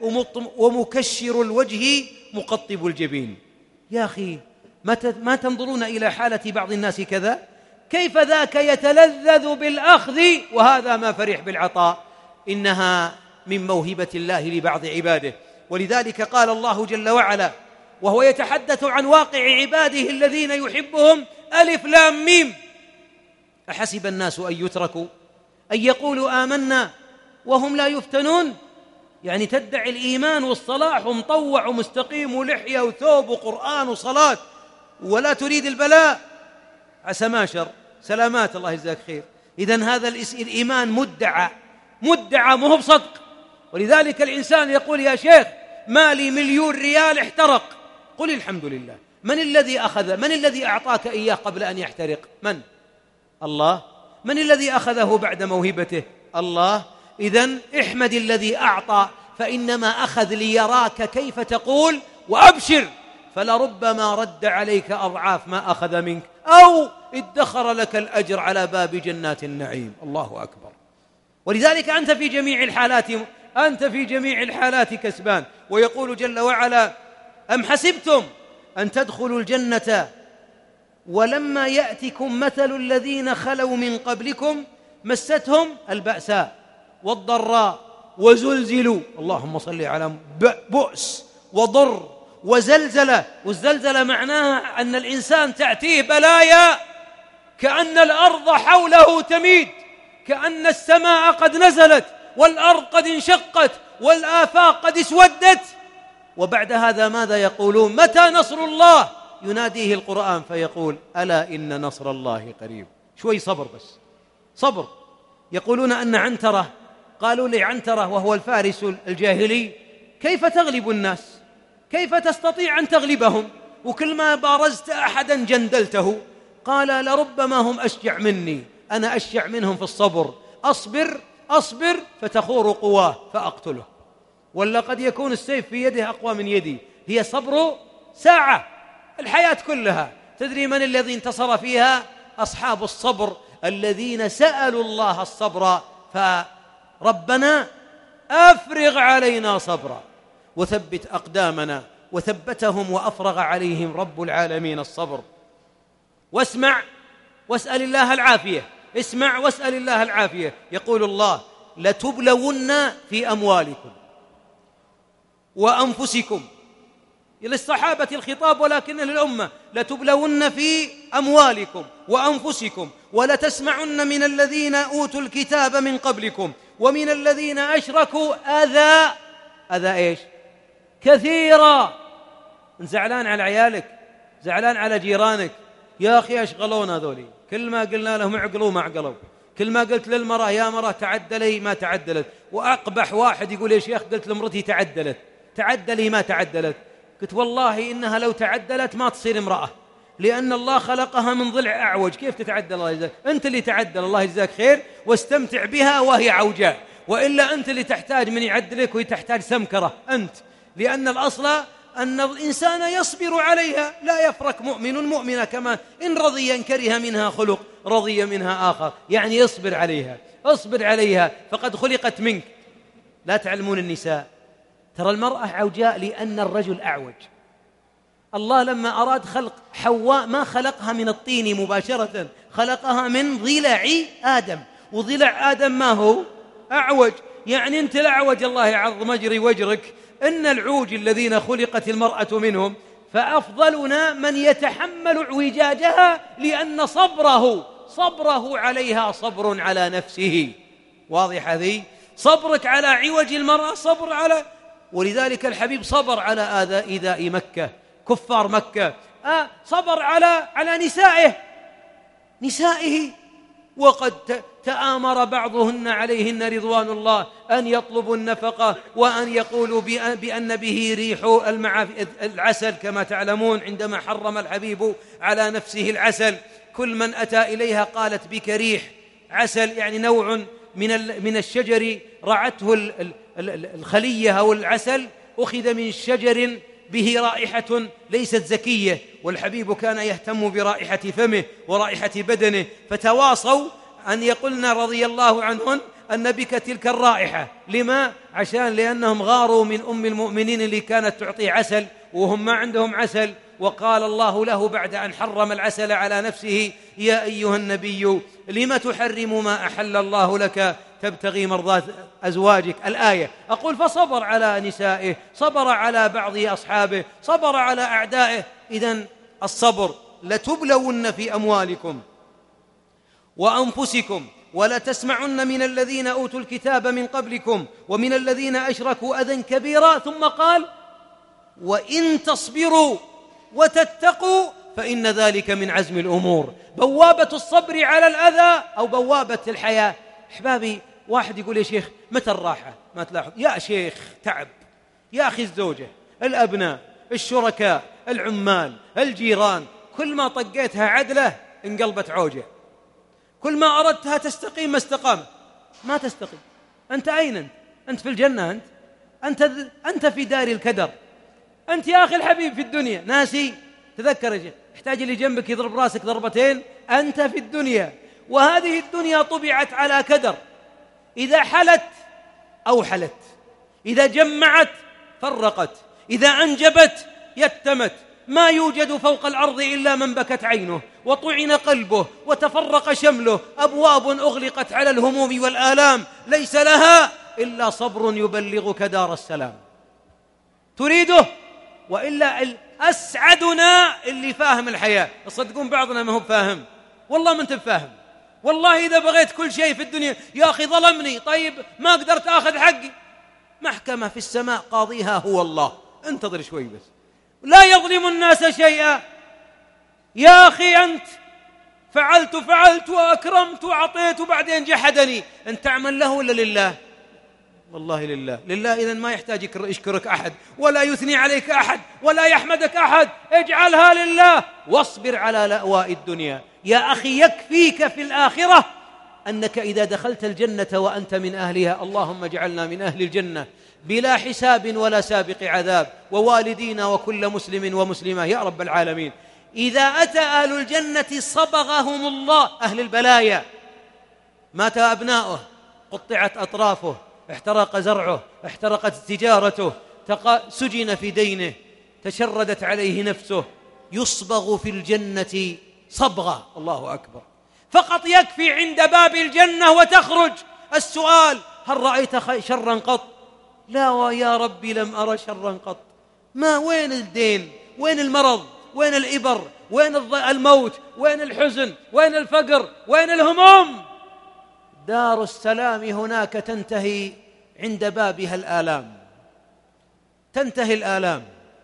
ومكشر الوجه مقطب الجبين. يا أخي، ما تنظرون إلى حالة بعض الناس كذا؟ كيف ذاك يتلذذ بالأخذ وهذا ما فرح بالعطاء؟ إنها من موهبة الله لبعض عباده. ولذلك قال الله جل وعلا وهو يتحدث عن واقع عباده الذين يحبهم: ألف لام ميم، أحسب الناس أن يتركوا أن يقولوا آمنا وهم لا يفتنون. يعني تدعي الإيمان والصلاح ومطوع ومستقيم ولحية وثوب وقرآن وصلاة ولا تريد البلاء، عسى ماشر، سلامات، الله يجزاك خير. إذن هذا الإيمان مدعى مدعى مو بصدق. ولذلك الإنسان يقول يا شيخ مالي مليون ريال احترق، قل الحمد لله. من الذي أخذ؟ من الذي أعطاك إياه قبل أن يحترق؟ من؟ الله. من الذي أخذه بعد موهبته؟ الله. إذن احمد الذي أعطى، فإنما أخذ ليراك كيف تقول، وأبشر فلربما رد عليك أضعاف ما أخذ منك، أو ادخر لك الأجر على باب جنات النعيم. الله أكبر. ولذلك أنت في جميع الحالات أنت في جميع الحالات كسبان. ويقول جل وعلا: أم حسبتم أن تدخلوا الجنة ولما يأتكم مثل الذين خلوا من قبلكم مستهم البأساء والضراء وزلزلوا، اللهم صل على بؤس وضر وزلزلة. والزلزلة معناها أن الإنسان تأتيه بلايا كأن الأرض حوله تميد، كأن السماء قد نزلت والأرض قد انشقت والآفاق قد اسودت. وبعد هذا ماذا يقولون؟ متى نصر الله؟ يناديه القرآن فيقول ألا إن نصر الله قريب. شوي صبر بس، صبر. يقولون أن عنترة، قالوا لعنترة وهو الفارس الجاهلي كيف تغلب الناس؟ كيف تستطيع أن تغلبهم؟ وكل ما بارزت أحدا جندلته. قال لربما هم أشجع مني، أنا أشجع منهم في الصبر، أصبر أصبر فتخور قواه فأقتله. ولا قد يكون السيف في يده أقوى من يدي. هي صبر ساعة، الحياة كلها. تدري من الذي انتصر فيها؟ أصحاب الصبر الذين سألوا الله الصبر، فربنا أفرغ علينا صبرا وثبت أقدامنا، وثبتهم وأفرغ عليهم رب العالمين الصبر. واسمع واسأل الله العافية، اسمع واسأل الله العافية. يقول الله لتبلون في أموالكم وأنفسكم، للصحابة الخطاب ولكن للأمة. لتبلون في أموالكم وأنفسكم ولتسمعن من الذين أوتوا الكتاب من قبلكم ومن الذين أشركوا أذى أذى إيش؟ كثيرا. زعلان على عيالك، زعلان على جيرانك، يا أخي أشغلونا ذولي، كل ما قلنا لهم اعقلوا ما عقلوا، كل ما قلت للمرأة يا مرأة تعدلي ما تعدلت. وأقبح واحد يقول يا شيخ قلت لمرتي تعدلت، تعدلي ما تعدلت. قلت والله إنها لو تعدلت ما تصير امرأة، لأن الله خلقها من ضلع أعوج، كيف تتعدل؟ الله يجزاك، أنت اللي تعدل، الله يجزاك خير، واستمتع بها وهي عوجاء. وإلا أنت اللي تحتاج من يعدلك وتحتاج سمكرة أنت، لأن الأصل أن الإنسان يصبر عليها، لا يفرق مؤمن مؤمنة، كما إن رضي إن كره منها خلق رضي منها آخر، يعني يصبر عليها، اصبر عليها فقد خلقت منك. لا تعلمون النساء ترى المرأة عوجاء لأن الرجل أعوج. الله لما أراد خلق حواء ما خلقها من الطين مباشرة، خلقها من ضلع آدم، وضلع آدم ما هو؟ أعوج. يعني أنت الأعوج الله يعظ مجري وجرك، إن العوج الذين خلقت المرأة منهم، فأفضلنا من يتحمل اعوجاجها لأن صبره صبره عليها صبر على نفسه. واضح هذه؟ صبرك على عوج المرأة صبر على، ولذلك الحبيب صبر على آذى إيذاء مكة، كفار مكة، آه صبر على على نسائه نسائه وقد تآمر بعضهن عليهن رضوان الله أن يطلبوا النفقة وأن يقولوا بأن به ريح العسل، كما تعلمون عندما حرم الحبيب على نفسه العسل، كل من أتى إليها قالت بك ريح عسل، يعني نوع من من الشجر رعته الخلية أو العسل، أخذ من شجر به رائحة ليست زكية، والحبيب كان يهتم برائحة فمه ورائحة بدنه، فتواصوا أن يقولن رضي الله عنهن أن بك تلك الرائحة. لما؟ عشان لأنهم غاروا من أم المؤمنين اللي كانت تعطيه عسل وهم ما عندهم عسل. وقال الله له بعد أن حرم العسل على نفسه يا أيها النبي لم تحرم ما أحل الله لك تبتغي مرضات أزواجك، الآية. أقول فصبر على نسائه، صبر على بعض أصحابه، صبر على أعدائه. إذن الصبر. لتبلون في أموالكم وأنفسكم ولتسمعن من الذين أوتوا الكتاب من قبلكم ومن الذين أشركوا أذى كبيرا، ثم قال وإن تصبروا وتتقوا فإن ذلك من عزم الأمور. بوابة الصبر على الأذى أو بوابة الحياة. أحبابي، واحد يقول يا شيخ متى الراحة؟ ما تلاحظ يا شيخ تعب، يا أخي الزوجة، الأبناء، الشركاء، العمال، الجيران، كل ما طقيتها عدلة انقلبت عوجة، كل ما أردتها تستقيم ما استقامت، ما تستقيم. أنت أين أنت؟ أنت في الجنة، أنت أنت أنت في دار الكدر، أنت يا أخي الحبيب في الدنيا ناسي. تذكر يا شيخ، احتاج اللي جنبك يضرب راسك ضربتين. أنت في الدنيا، وهذه الدنيا طبعت على كدر، إذا حلت أوحلت، إذا جمعت فرقت، إذا أنجبت يتمت. ما يوجد فوق الأرض إلا من بكت عينه وطعن قلبه وتفرق شمله. أبواب أغلقت على الهموم والآلام ليس لها إلا صبر يبلغك دار السلام. تريده؟ وإلا أسعدنا اللي فاهم الحياة. تصدقون بعضنا ما هو فاهم، والله ما أنت فاهم. والله إذا بغيت كل شيء في الدنيا، يا أخي ظلمني، طيب ما قدرت أخذ حقي، محكمة في السماء قاضيها هو الله، انتظر شوي بس. لا يظلم الناس شيئا. يا أخي أنت فعلت فعلت وأكرمت وعطيت وبعدين جحدني، أنت تعمل له ولا لله؟ والله لله. لله إذن ما يحتاج يشكرك أحد ولا يثني عليك أحد ولا يحمدك أحد، اجعلها لله واصبر على لأواء الدنيا. يا أخي يكفيك في الآخرة أنك إذا دخلت الجنة وأنت من أهلها، اللهم اجعلنا من أهل الجنة بلا حساب ولا سابق عذاب، ووالدينا وكل مسلم ومسلمة يا رب العالمين. إذا أتى أهل الجنة صبغهم الله، أهل البلايا مات أبناؤه، قطعت أطرافه، احترق زرعه، احترقت تجارته، سجن في دينه، تشردت عليه نفسه، يصبغ في الجنة صبغة. الله أكبر. فقط يكفي عند باب الجنة وتخرج. السؤال: هل رأيت شرا قط؟ لا ويا ربي لم أرى شرا قط. ما وين الدين؟ وين المرض؟ وين الإبر؟ وين الموت؟ وين الحزن؟ وين الفقر؟ وين الهموم؟ دار السلام هناك تنتهي عند بابها الآلام، تنتهي الآلام.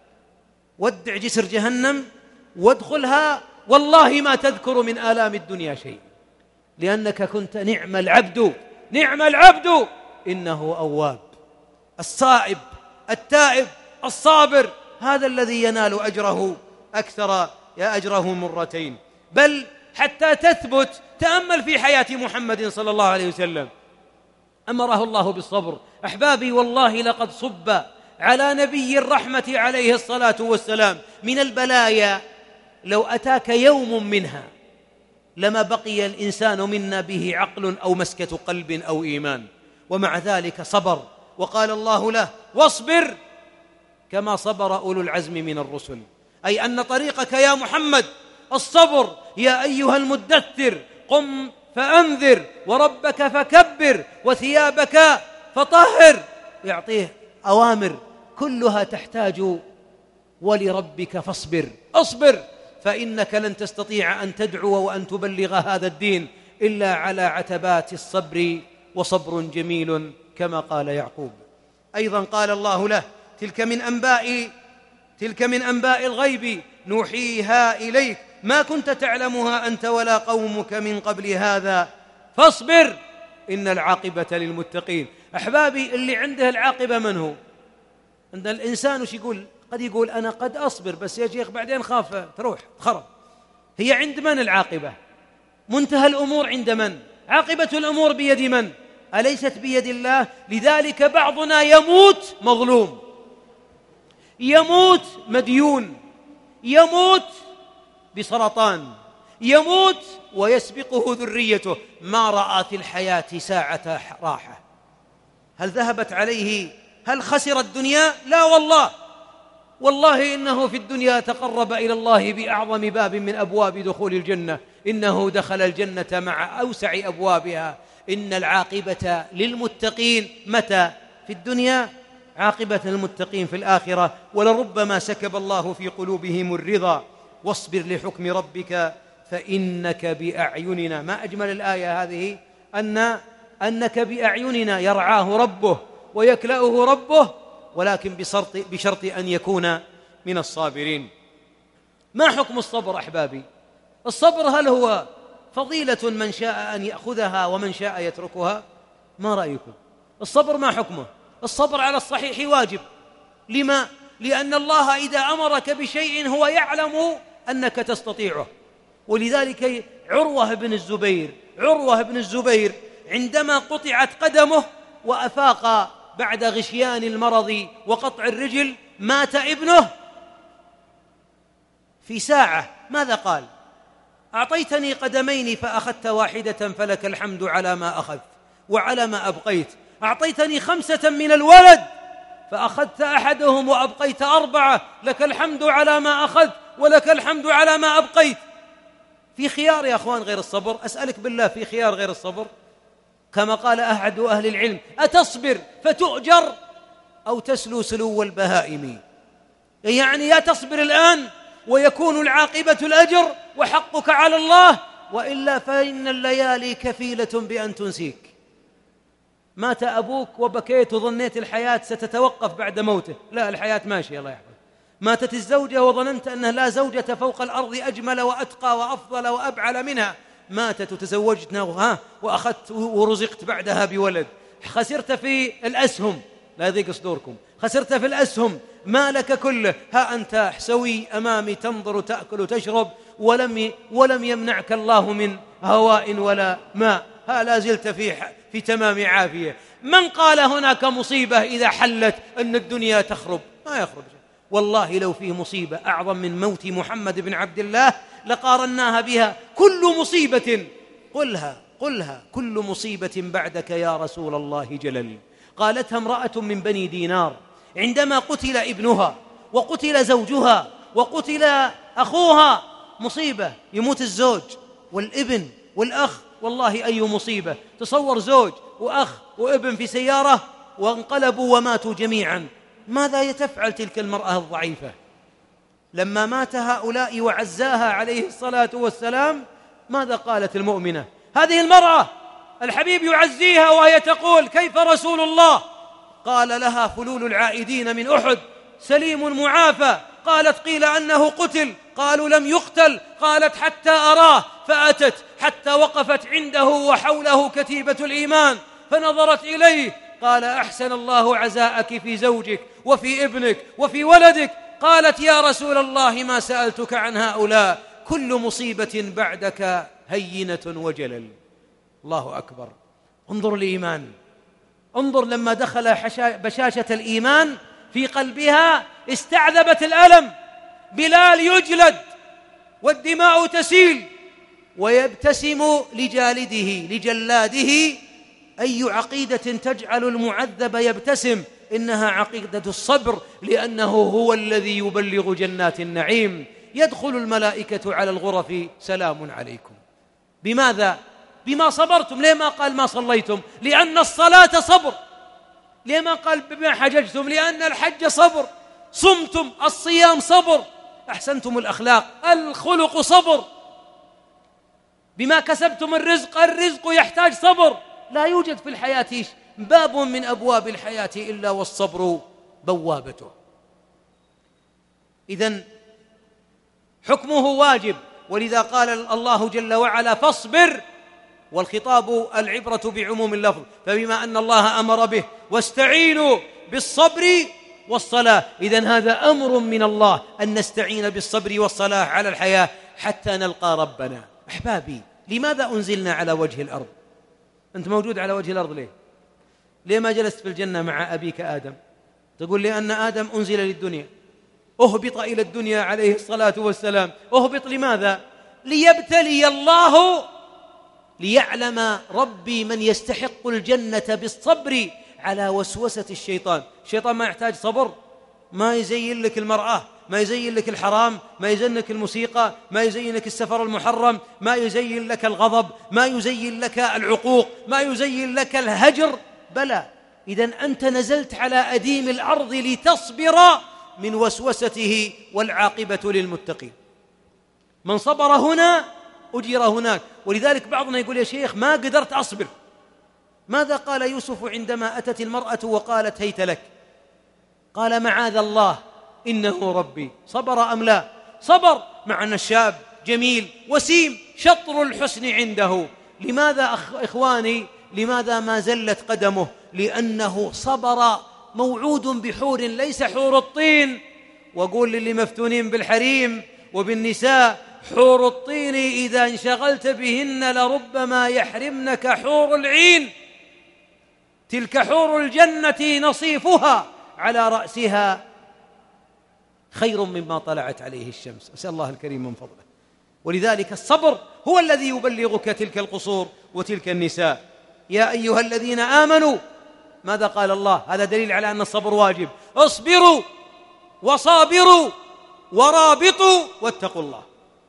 ودع جسر جهنم وادخلها، والله ما تذكر من آلام الدنيا شيء، لأنك كنت نعم العبد، نعم العبد إنه أواب. الصائب التائب الصابر هذا الذي ينال أجره أكثر يا أجره مرتين. بل حتى تثبت تأمل في حياة محمد صلى الله عليه وسلم، أمره الله بالصبر. أحبابي والله لقد صب على نبي الرحمة عليه الصلاة والسلام من البلايا لو أتاك يوم منها لما بقي الإنسان منا به عقل أو مسكة قلب أو إيمان، ومع ذلك صبر. وقال الله له: واصبر كما صبر أولو العزم من الرسل. أي أن طريقك يا محمد الصبر. يا أيها المدثر قم فأنذر وربك فكبر وثيابك فطهر. يعطيه أوامر كلها تحتاج ولربك فاصبر. أصبر، فإنك لن تستطيع أن تدعو وأن تبلغ هذا الدين إلا على عتبات الصبر، وصبر جميل كما قال يعقوب. أيضا قال الله له: تلك من أنباء تلك من أنباء الغيب نوحيها إليك ما كنت تعلمها أنت ولا قومك من قبل هذا فاصبر إن العاقبة للمتقين. أحبابي، اللي عنده العاقبة من هو؟ عند الإنسان وش يقول؟ قد يقول أنا قد أصبر بس يا شيخ بعدين خاف تروح تخرب. هي عند من العاقبة؟ منتهى الأمور عند من؟ عاقبة الأمور بيد من؟ أليست بيد الله؟ لذلك بعضنا يموت مظلوم، يموت مديون، يموت بسرطان، يموت ويسبقه ذريته، ما رأى في الحياة ساعة راحة. هل ذهبت عليه؟ هل خسر الدنيا؟ لا والله، والله إنه في الدنيا تقرب إلى الله بأعظم باب من أبواب دخول الجنة، إنه دخل الجنة مع أوسع أبوابها. إن العاقبة للمتقين متى؟ في الدنيا. عاقبة المتقين في الآخرة. ولربما سكب الله في قلوبهم الرضا. واصبر لحكم ربك فإنك بأعيننا. ما أجمل الآية هذه، أن أنك بأعيننا يرعاه ربه ويكلأه ربه، ولكن بشرط, بشرط أن يكون من الصابرين. ما حكم الصبر أحبابي؟ الصبر هل هو فضيلة من شاء أن يأخذها ومن شاء يتركها؟ ما رأيكم؟ الصبر ما حكمه؟ الصبر على الصحيح واجب. لما؟ لأن الله إذا أمرك بشيء هو يعلم أنك تستطيعه. ولذلك عروة بن الزبير عروة بن الزبير عندما قطعت قدمه وأفاق بعد غشيان المرض وقطع الرجل، مات ابنه في ساعة، ماذا قال؟ أعطيتني قدمين فأخذت واحدة فلك الحمد على ما أخذت وعلى ما أبقيت. أعطيتني خمسة من الولد فأخذت أحدهم وأبقيت أربعة، لك الحمد على ما أخذت ولك الحمد على ما أبقيت. في خيار يا أخوان غير الصبر؟ أسألك بالله، في خيار غير الصبر؟ كما قال أحد أهل العلم: أتصبر فتؤجر أو تسلو سلو البهائم. يعني يا تصبر الآن ويكون العاقبة الأجر وحقك على الله، وإلا فإن الليالي كفيلة بأن تنسيك. مات أبوك وبكيت وظنيت الحياة ستتوقف بعد موته، لا، الحياة ماشية الله يحفظ. ماتت الزوجة وظننت أنها لا زوجة فوق الأرض أجمل وأتقى وأفضل وأبعل منها، ماتت وتزوجتنا وها وأخذت ورزقت بعدها بولد. خسرت في الأسهم، لا يضيق صدوركم، خسرت في الأسهم مالك كله، ها أنت حسوي أمامي تنظر وتأكل وتشرب، ولم ولم يمنعك الله من هواء ولا ماء، ها لا زلت في في تمام عافية. من قال هناك مصيبة إذا حلت أن الدنيا تخرب؟ ما يخرب شيء. والله لو فيه مصيبة أعظم من موت محمد بن عبد الله لقارناها بها. كل مصيبة قلها قلها كل مصيبة بعدك يا رسول الله جلل. قالتها امرأة من بني دينار عندما قتل ابنها وقتل زوجها وقتل أخوها. مصيبة، يموت الزوج والابن والأخ، والله أي مصيبة. تصور زوج وأخ وابن في سيارة وانقلبوا وماتوا جميعا، ماذا تفعل تلك المرأة الضعيفة؟ لما مات هؤلاء وعزاها عليه الصلاة والسلام، ماذا قالت المؤمنة؟ هذه المرأة الحبيب يعزيها وهي تقول: كيف رسول الله؟ قال لها: فلول العائدين من أحد سليم معافى. قالت: قيل أنه قتل، قالوا لم يقتل. قالت: حتى أراه، فأتت حتى وقفت عنده وحوله كتيبة الإيمان، فنظرت إليه. قال: أحسن الله عزاءك في زوجك وفي ابنك وفي ولدك. قالت: يا رسول الله ما سألتك عن هؤلاء، كل مصيبة بعدك هينة وجلل. الله أكبر. انظر الإيمان، انظر لما دخل بشاشة الإيمان في قلبها استعذبت الألم. بلال يجلد والدماء تسيل ويبتسم لجالده لجلاده. أي عقيدة تجعل المعذب يبتسم؟ إنها عقيدة الصبر، لأنه هو الذي يبلغ جنات النعيم. يدخل الملائكة على الغرف: سلام عليكم. بماذا؟ بما صبرتم. ليه ما قال ما صليتم؟ لأن الصلاة صبر. ليه ما قال بما حججتم؟ لأن الحج صبر. صمتم، الصيام صبر. أحسنتم الأخلاق، الخلق صبر. بما كسبتم الرزق، الرزق يحتاج صبر. لا يوجد في الحياة باب من أبواب الحياة إلا والصبر بوابته. إذن حكمه واجب، ولذا قال الله جل وعلا: فاصبر. والخطاب العبرة بعموم اللفظ، فبما أن الله أمر به: واستعينوا بالصبر والصلاة. إذن هذا أمر من الله أن نستعين بالصبر والصلاة على الحياة حتى نلقى ربنا. أحبابي، لماذا أنزلنا على وجه الأرض؟ أنت موجود على وجه الأرض ليه؟ ليه ما جلست في الجنة مع أبيك آدم؟ تقول لي أن آدم أنزل للدنيا، أهبط إلى الدنيا عليه الصلاة والسلام. أهبط لماذا؟ ليبتلي الله، ليعلم ربي من يستحق الجنة بالصبر على وسوسة الشيطان. الشيطان ما يحتاج صبر، ما يزين لك المرأة، ما يزين لك الحرام، ما يزين لك الموسيقى، ما يزين لك السفر المحرم، ما يزين لك الغضب، ما يزين لك العقوق، ما يزين لك الهجر. بلى، إذن أنت نزلت على أديم الأرض لتصبر من وسوسته، والعاقبة للمتقين. من صبر هنا أجر هناك. ولذلك بعضنا يقول: يا شيخ ما قدرت أصبر. ماذا قال يوسف عندما أتت المرأة وقالت: هيت لك؟ قال: معاذ الله إنه ربي. صبر أم لا؟ صبر، مع أن الشاب جميل وسيم شطر الحسن عنده. لماذا أخ إخواني لماذا ما زلت قدمه؟ لأنه صبر. موعود بحور ليس حور الطين. وقول للي مفتونين بالحريم وبالنساء: حور الطين إذا انشغلت بهن لربما يحرمنك حور العين. تلك حور الجنة نصيفها على رأسها خير مما طلعت عليه الشمس. أسأل الله الكريم من فضله. ولذلك الصبر هو الذي يبلغك تلك القصور وتلك النساء. يا أيها الذين آمنوا، ماذا قال الله؟ هذا دليل على أن الصبر واجب: اصبروا وصابروا ورابطوا واتقوا الله.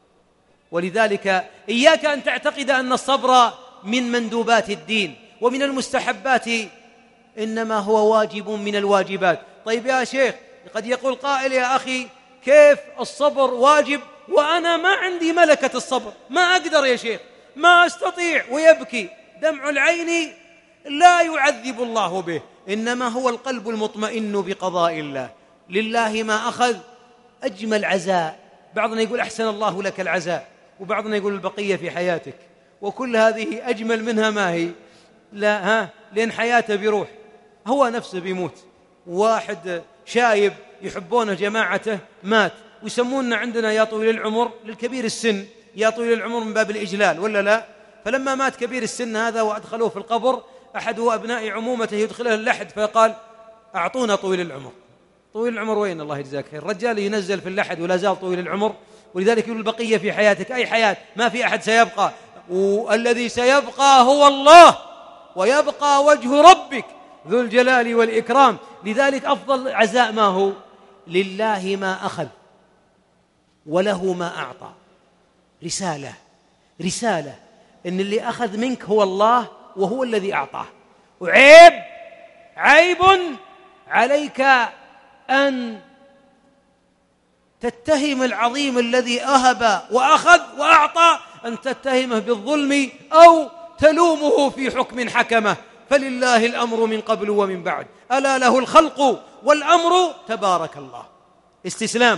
ولذلك إياك أن تعتقد أن الصبر من مندوبات الدين ومن المستحبات، إنما هو واجب من الواجبات. طيب يا شيخ، قد يقول قائل: يا أخي كيف الصبر واجب وأنا ما عندي ملكة الصبر؟ ما أقدر يا شيخ، ما أستطيع. ويبكي دمع العين لا يعذب الله به، إنما هو القلب المطمئن بقضاء الله. لله ما أخذ أجمل عزاء، بعضنا يقول أحسن الله لك العزاء، وبعضنا يقول البقية في حياتك، وكل هذه أجمل منها ما هي؟ لا، ها، لأن حياته بيروح، هو نفسه بيموت. واحد شايب يحبونه جماعته مات، ويسموننا عندنا يا طويل العمر للكبير السن، يا طويل العمر من باب الإجلال ولا لا؟ فلما مات كبير السن هذا وأدخلوه في القبر، أحد أبناء عمومته يدخله اللحد فقال أعطونا طويل العمر. طويل العمر وين؟ الله يجزاك خير، الرجال ينزل في اللحد ولا زال طويل العمر. ولذلك يقول البقية في حياتك، أي حياة؟ ما في أحد سيبقى، والذي سيبقى هو الله، ويبقى وجه ربك ذو الجلال والإكرام. لذلك أفضل عزاء ما هو؟ لله ما أخذ وله ما أعطى. رسالة رسالة إن اللي أخذ منك هو الله، وهو الذي أعطاه. وعيب عيب عليك أن تتهم العظيم الذي أهب وأخذ وأعطى، أن تتهمه بالظلم أو تلومه في حكم حكمه، فلله الأمر من قبل ومن بعد، ألا له الخلق والأمر تبارك الله. استسلام.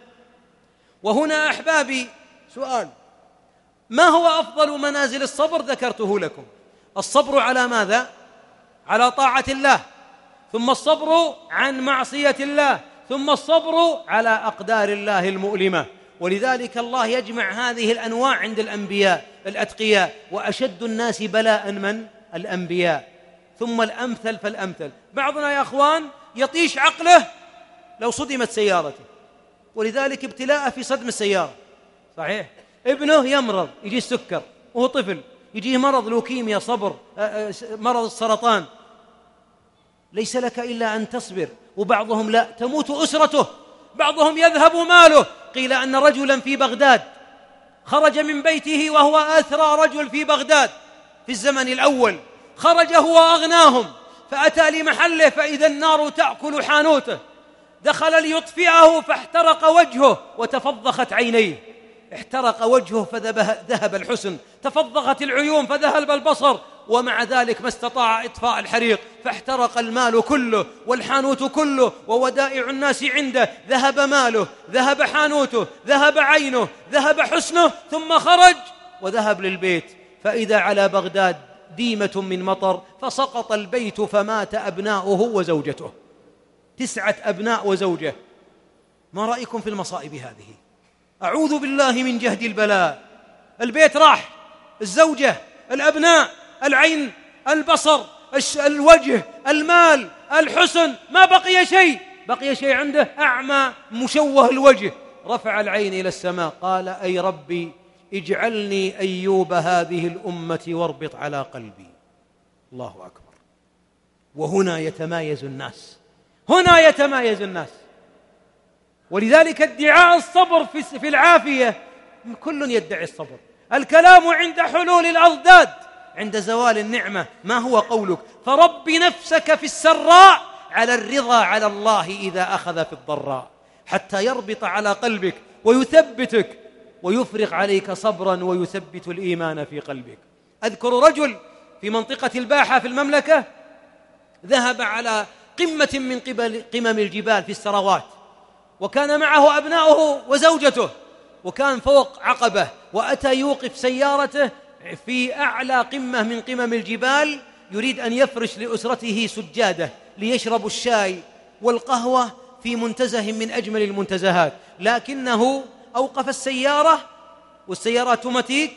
وهنا أحبابي سؤال: ما هو أفضل منازل الصبر؟ ذكرته لكم. الصبر على ماذا؟ على طاعة الله، ثم الصبر عن معصية الله، ثم الصبر على أقدار الله المؤلمة. ولذلك الله يجمع هذه الأنواع عند الأنبياء الأتقياء، وأشد الناس بلاء من؟ الأنبياء، ثم الأمثل فالأمثل. بعضنا يا أخوان يطيش عقله لو صدمت سيارته، ولذلك ابتلاء في صدم السيارة. صحيح، ابنه يمرض، يجي السكر وهو طفل، يجيه مرض لوكيميا، صبر، مرض السرطان، ليس لك إلا أن تصبر. وبعضهم لا، تموت أسرته، بعضهم يذهب ماله. قيل أن رجلا في بغداد خرج من بيته وهو أثرى رجل في بغداد في الزمن الأول، خرج هو أغناهم، فأتى لمحله فإذا النار تأكل حانوته، دخل ليطفئه فاحترق وجهه وتفضخت عينيه، احترق وجهه فذهب الحسن، تفضخت العيون فذهب البصر، ومع ذلك ما استطاع إطفاء الحريق، فاحترق المال كله والحانوت كله وودائع الناس عنده، ذهب ماله، ذهب حانوته، ذهب عينه، ذهب حسنه، ثم خرج وذهب للبيت، فإذا على بغداد ديمة من مطر، فسقط البيت فمات أبناؤه وزوجته، تسعة أبناء وزوجة. ما رأيكم في المصائب هذه؟ أعوذ بالله من جهد البلاء. البيت راح، الزوجة، الأبناء، العين، البصر، الوجه، المال، الحسن، ما بقي شيء. بقي شيء عنده؟ أعمى مشوه الوجه. رفع العين إلى السماء قال: أي ربي اجعلني أيوب هذه الأمة واربط على قلبي. الله أكبر. وهنا يتمايز الناس، هنا يتمايز الناس. ولذلك ادعاء الصبر في العافية، كل يدعي الصبر. الكلام عند حلول الأضداد، عند زوال النعمة ما هو قولك؟ فرب نفسك في السراء على الرضا على الله إذا أخذ في الضراء، حتى يربط على قلبك ويثبتك ويفرغ عليك صبرا ويثبت الإيمان في قلبك. أذكر رجل في منطقة الباحة في المملكة ذهب على قمة من قبل قمم الجبال في السراوات، وكان معه أبناؤه وزوجته، وكان فوق عقبة، وأتى يوقف سيارته في أعلى قمة من قمم الجبال، يريد أن يفرش لأسرته سجادة ليشربوا الشاي والقهوة في منتزه من أجمل المنتزهات، لكنه أوقف السيارة، والسيارة توماتيك،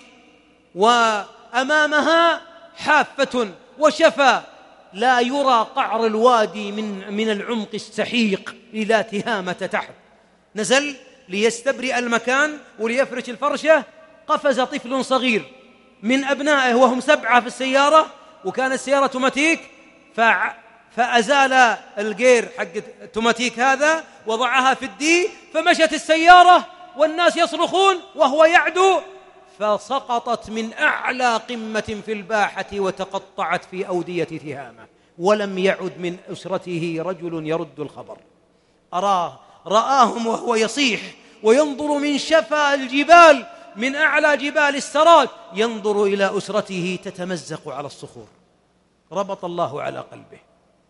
وأمامها حافة وشفا، لا يرى قعر الوادي من من العمق السحيق إلى تهامة تحت. نزل ليستبرئ المكان وليفرش الفرشة، قفز طفل صغير من أبنائه وهم سبعة في السيارة، وكانت السيارة توماتيك، فأزال الجير حق توماتيك هذا وضعها في الدي، فمشت السيارة والناس يصرخون وهو يعدو، فسقطت من أعلى قمة في الباحة وتقطعت في أودية تهامة، ولم يعد من أسرته رجل يرد الخبر. أراه رآهم وهو يصيح وينظر من شفا الجبال، من أعلى جبال السرات، ينظر إلى أسرته تتمزق على الصخور. ربط الله على قلبه.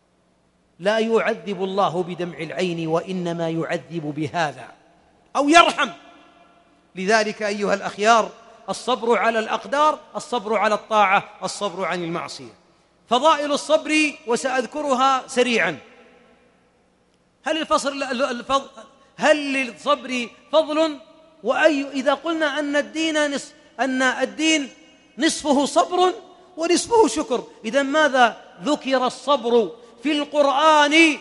لا يعذب الله بدمع العين، وإنما يعذب بهذا أو يرحم. لذلك أيها الأخيار، الصبر على الأقدار، الصبر على الطاعة، الصبر عن المعصية. فضائل الصبر وسأذكرها سريعا. هل الفصل الفضل هل للصبر فضل؟ وأي إذا قلنا أن الدين نصف أن الدين نصفه صبر ونصفه شكر، إذا ماذا ذكر الصبر في القرآن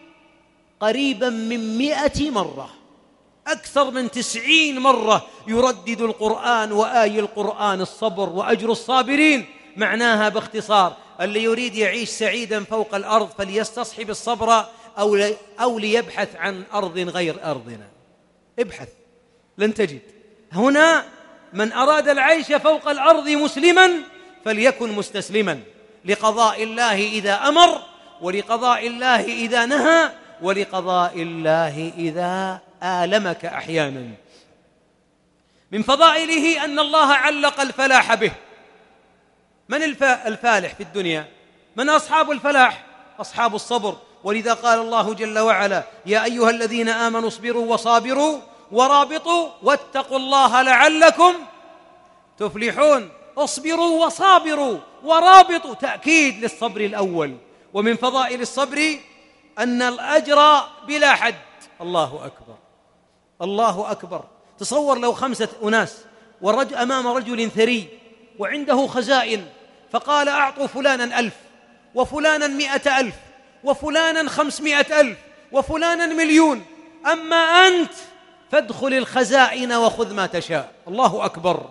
قريبا من مئة مرة، أكثر من تسعين مرة يردد القرآن وآي القرآن الصبر وأجر الصابرين. معناها باختصار: اللي يريد يعيش سعيدا فوق الأرض فليستصحب الصبر أو, لي أو ليبحث عن أرض غير أرضنا. ابحث لن تجد. هنا من أراد العيش فوق الأرض مسلما فليكن مستسلما لقضاء الله إذا أمر، ولقضاء الله إذا نهى، ولقضاء الله إذا آلمك أحيانا. من فضائله أن الله علق الفلاح به. من الفالح في الدنيا؟ من أصحاب الفلاح؟ أصحاب الصبر. ولذا قال الله جل وعلا: يا أيها الذين آمنوا اصبروا وصابروا ورابطوا واتقوا الله لعلكم تفلحون. اصبروا وصابروا ورابطوا، تأكيد للصبر الأول. ومن فضائل الصبر أن الأجر بلا حد. الله أكبر، الله أكبر. تصور لو خمسة أناس والرجل أمام رجل ثري وعنده خزائن، فقال: أعطوا فلانا ألف، وفلانا مئة ألف، وفلانا خمسمائة ألف، وفلانا مليون، أما أنت فادخل الخزائن وخذ ما تشاء. الله أكبر.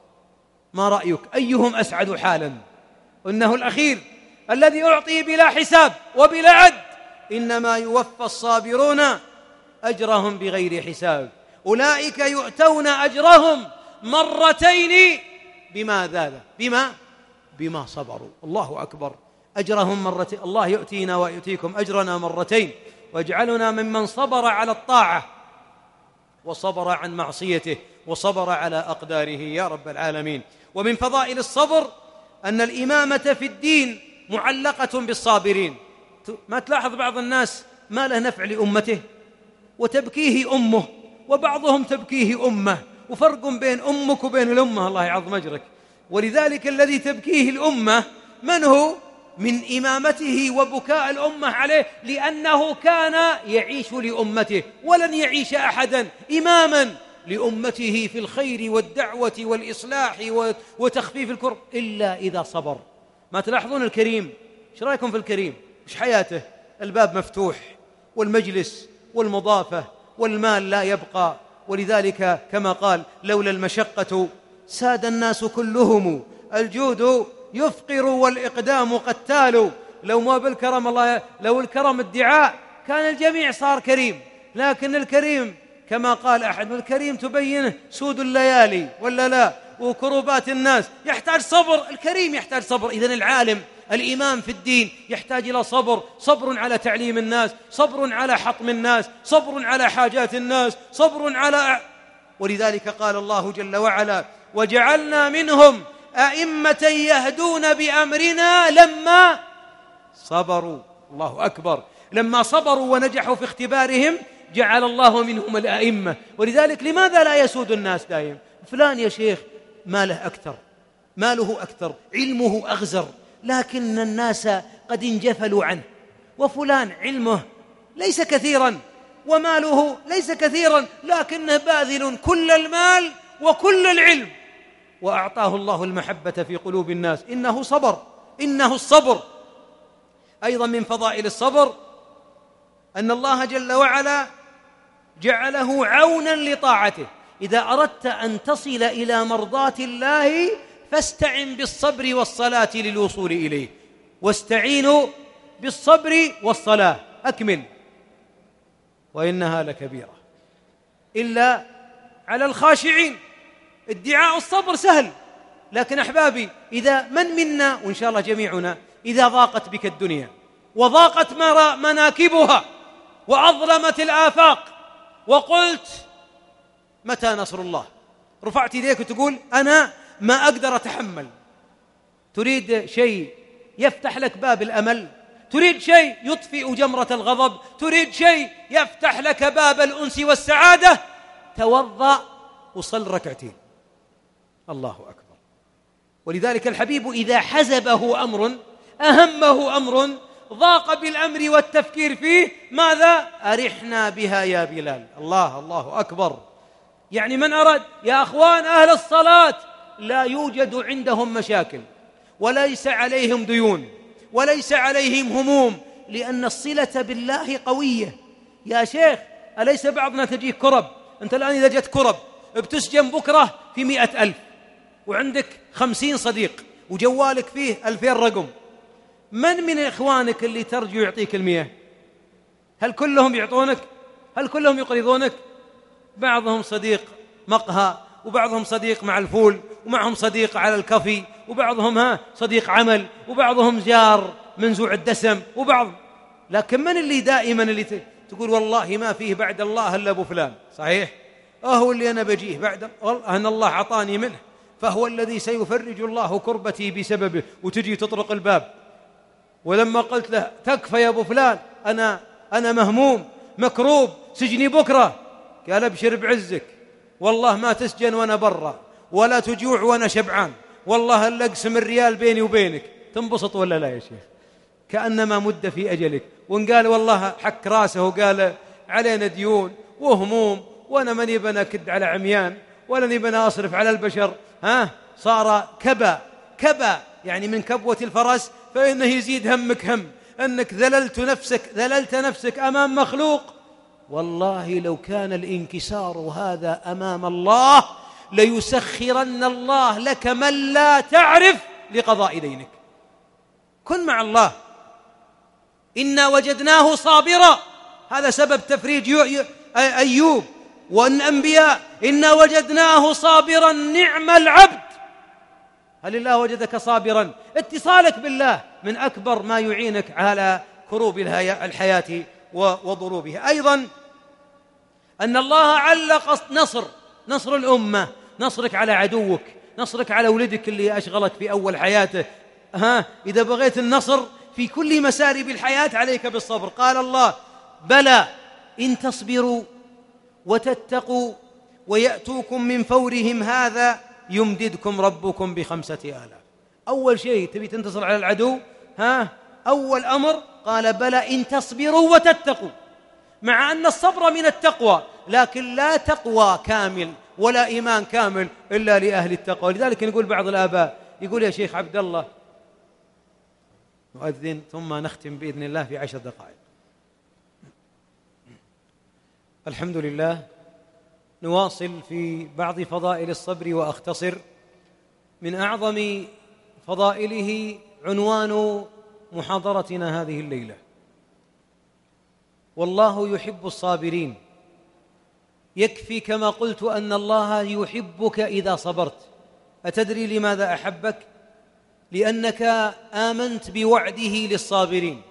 ما رأيك؟ أيهم أسعد حالا؟ إنه الأخير الذي أعطي بلا حساب وبلا عد. إنما يوفى الصابرون أجرهم بغير حساب. أولئك يؤتون أجرهم مرتين. بما ذا بما بما صبروا. الله أكبر. أجرهم مرتين. الله يؤتينا ويؤتيكم أجرنا مرتين، واجعلنا ممن صبر على الطاعة وصبر عن معصيته وصبر على أقداره يا رب العالمين. ومن فضائل الصبر أن الإمامة في الدين معلقة بالصابرين. ما تلاحظ بعض الناس ما له نفع لأمته وتبكيه أمه، وبعضهم تبكيه أمه، وفرق بين أمك وبين الأمة الله يعظم أجرك. ولذلك الذي تبكيه الأمة من هو؟ من إمامته وبكاء الأمة عليه، لأنه كان يعيش لأمته، ولن يعيش أحدا إماما لأمته في الخير والدعوة والإصلاح وتخفيف الكرب إلا إذا صبر. ما تلاحظون الكريم؟ ايش رأيكم في الكريم؟ ايش حياته؟ الباب مفتوح والمجلس والمضافة والمال لا يبقى. ولذلك كما قال: لولا المشقة ساد الناس كلهم، الجود يفقر والإقدام قتال. لو ما بالكرم الله، لو الكرم ادعاء كان الجميع صار كريم، لكن الكريم كما قال أحد: الكريم تبينه سود الليالي ولا لا، وكروبات الناس. يحتاج صبر، الكريم يحتاج صبر. إذن العالم الإمام في الدين يحتاج إلى صبر، صبر على تعليم الناس، صبر على حطم الناس، صبر على حاجات الناس، صبر على. ولذلك قال الله جل وعلا: وجعلنا منهم أئمة يهدون بأمرنا لما صبروا. الله أكبر. لما صبروا ونجحوا في اختبارهم جعل الله منهم الأئمة. ولذلك لماذا لا يسود الناس دائما؟ فلان يا شيخ ماله أكثر، ماله أكثر، علمه أغزر، لكن الناس قد انجفلوا عنه. وفلان علمه ليس كثيرا وماله ليس كثيرا، لكنه باذل كل المال وكل العلم، وأعطاه الله المحبة في قلوب الناس. إنه صبر، إنه الصبر. أيضا من فضائل الصبر أن الله جل وعلا جعله عونا لطاعته. إذا أردت أن تصل إلى مرضاة الله فاستعن بالصبر والصلاة للوصول إليه. واستعينوا بالصبر والصلاة. أكمل. وإنها لكبيرة إلا على الخاشعين. ادعاء الصبر سهل، لكن أحبابي إذا من منا وإن شاء الله جميعنا إذا ضاقت بك الدنيا وضاقت مناكبها وأظلمت الآفاق وقلت متى نصر الله، رفعت يديك وتقول أنا ما أقدر أتحمل، تريد شيء يفتح لك باب الأمل، تريد شيء يطفئ جمرة الغضب، تريد شيء يفتح لك باب الأنس والسعادة، توضأ وصل ركعتين. الله أكبر. ولذلك الحبيب إذا حزبه أمر، أهمه أمر، ضاق بالأمر والتفكير فيه، ماذا؟ أرحنا بها يا بلال. الله الله أكبر. يعني من أراد يا أخوان أهل الصلاة لا يوجد عندهم مشاكل، وليس عليهم ديون، وليس عليهم هموم، لأن الصلة بالله قوية. يا شيخ أليس بعضنا تجيك كرب؟ أنت الآن إذا جت كرب بتسجن بكرة في مئة ألف، وعندك خمسين صديق، وجوالك فيه ألفين رقم، من من إخوانك اللي ترجو يعطيك المياه؟ هل كلهم يعطونك؟ هل كلهم يقرضونك؟ بعضهم صديق مقهى، وبعضهم صديق مع الفول، ومعهم صديق على الكافي، وبعضهم ها صديق عمل، وبعضهم جار منزوع الدسم، وبعض. لكن من اللي دائما اللي تقول والله ما فيه بعد الله إلا أبو فلان؟ صحيح، أهو اللي أنا بجيه بعد والله أن الله عطاني منه، فهو الذي سيفرج الله كربتي بسببه. وتجي تطرق الباب، ولما قلت له تكفى يا أبو فلان، أنا أنا مهموم مكروب سجني بكرة، قال أبشر بعزك، والله ما تسجن وأنا برا، ولا تجوع وأنا شبعان، والله ألا أقسم الريال بيني وبينك. تنبسط ولا لا يا شيخ؟ كأنما مد في أجلك. وإن قال والله حك راسه وقال علينا ديون وهموم، وأنا ماني بنكد على عميان، ولا نبنى أصرف على البشر، ها صار كبا كبا، يعني من كبوة الفرس، فإنه يزيد همك هم أنك ذللت نفسك ذللت نفسك أمام مخلوق. والله لو كان الانكسار هذا أمام الله ليسخرن الله لك من لا تعرف لقضاء دينك. كن مع الله. إنا وجدناه صابرا، هذا سبب تفريج أيوب والأنبياء. إنا وجدناه صابرا نعم العبد. هل الله وجدك صابرا؟ اتصالك بالله من أكبر ما يعينك على كروب الحياة وضروبها. أيضا أن الله علق نصر نصر الأمة، نصرك على عدوك، نصرك على ولدك اللي أشغلك في أول حياته. ها إذا بغيت النصر في كل مسارب الحياة عليك بالصبر. قال الله بلى إن تصبروا وتتقوا ويأتوكم من فورهم هذا يمددكم ربكم بخمسة آلاف. أول شيء تبي تنتصر على العدو، ها أول أمر قال بلى إن تصبروا وتتقوا، مع أن الصبر من التقوى، لكن لا تقوى كامل ولا إيمان كامل إلا لأهل التقوى. لذلك نقول بعض الآباء يقول يا شيخ عبد الله نؤذن ثم نختم بإذن الله في عشر دقائق. الحمد لله. نواصل في بعض فضائل الصبر وأختصر. من أعظم فضائله عنوان محاضرتنا هذه الليلة: والله يحب الصابرين. يكفي كما قلت أن الله يحبك إذا صبرت. أتدري لماذا أحبك؟ لأنك آمنت بوعده للصابرين،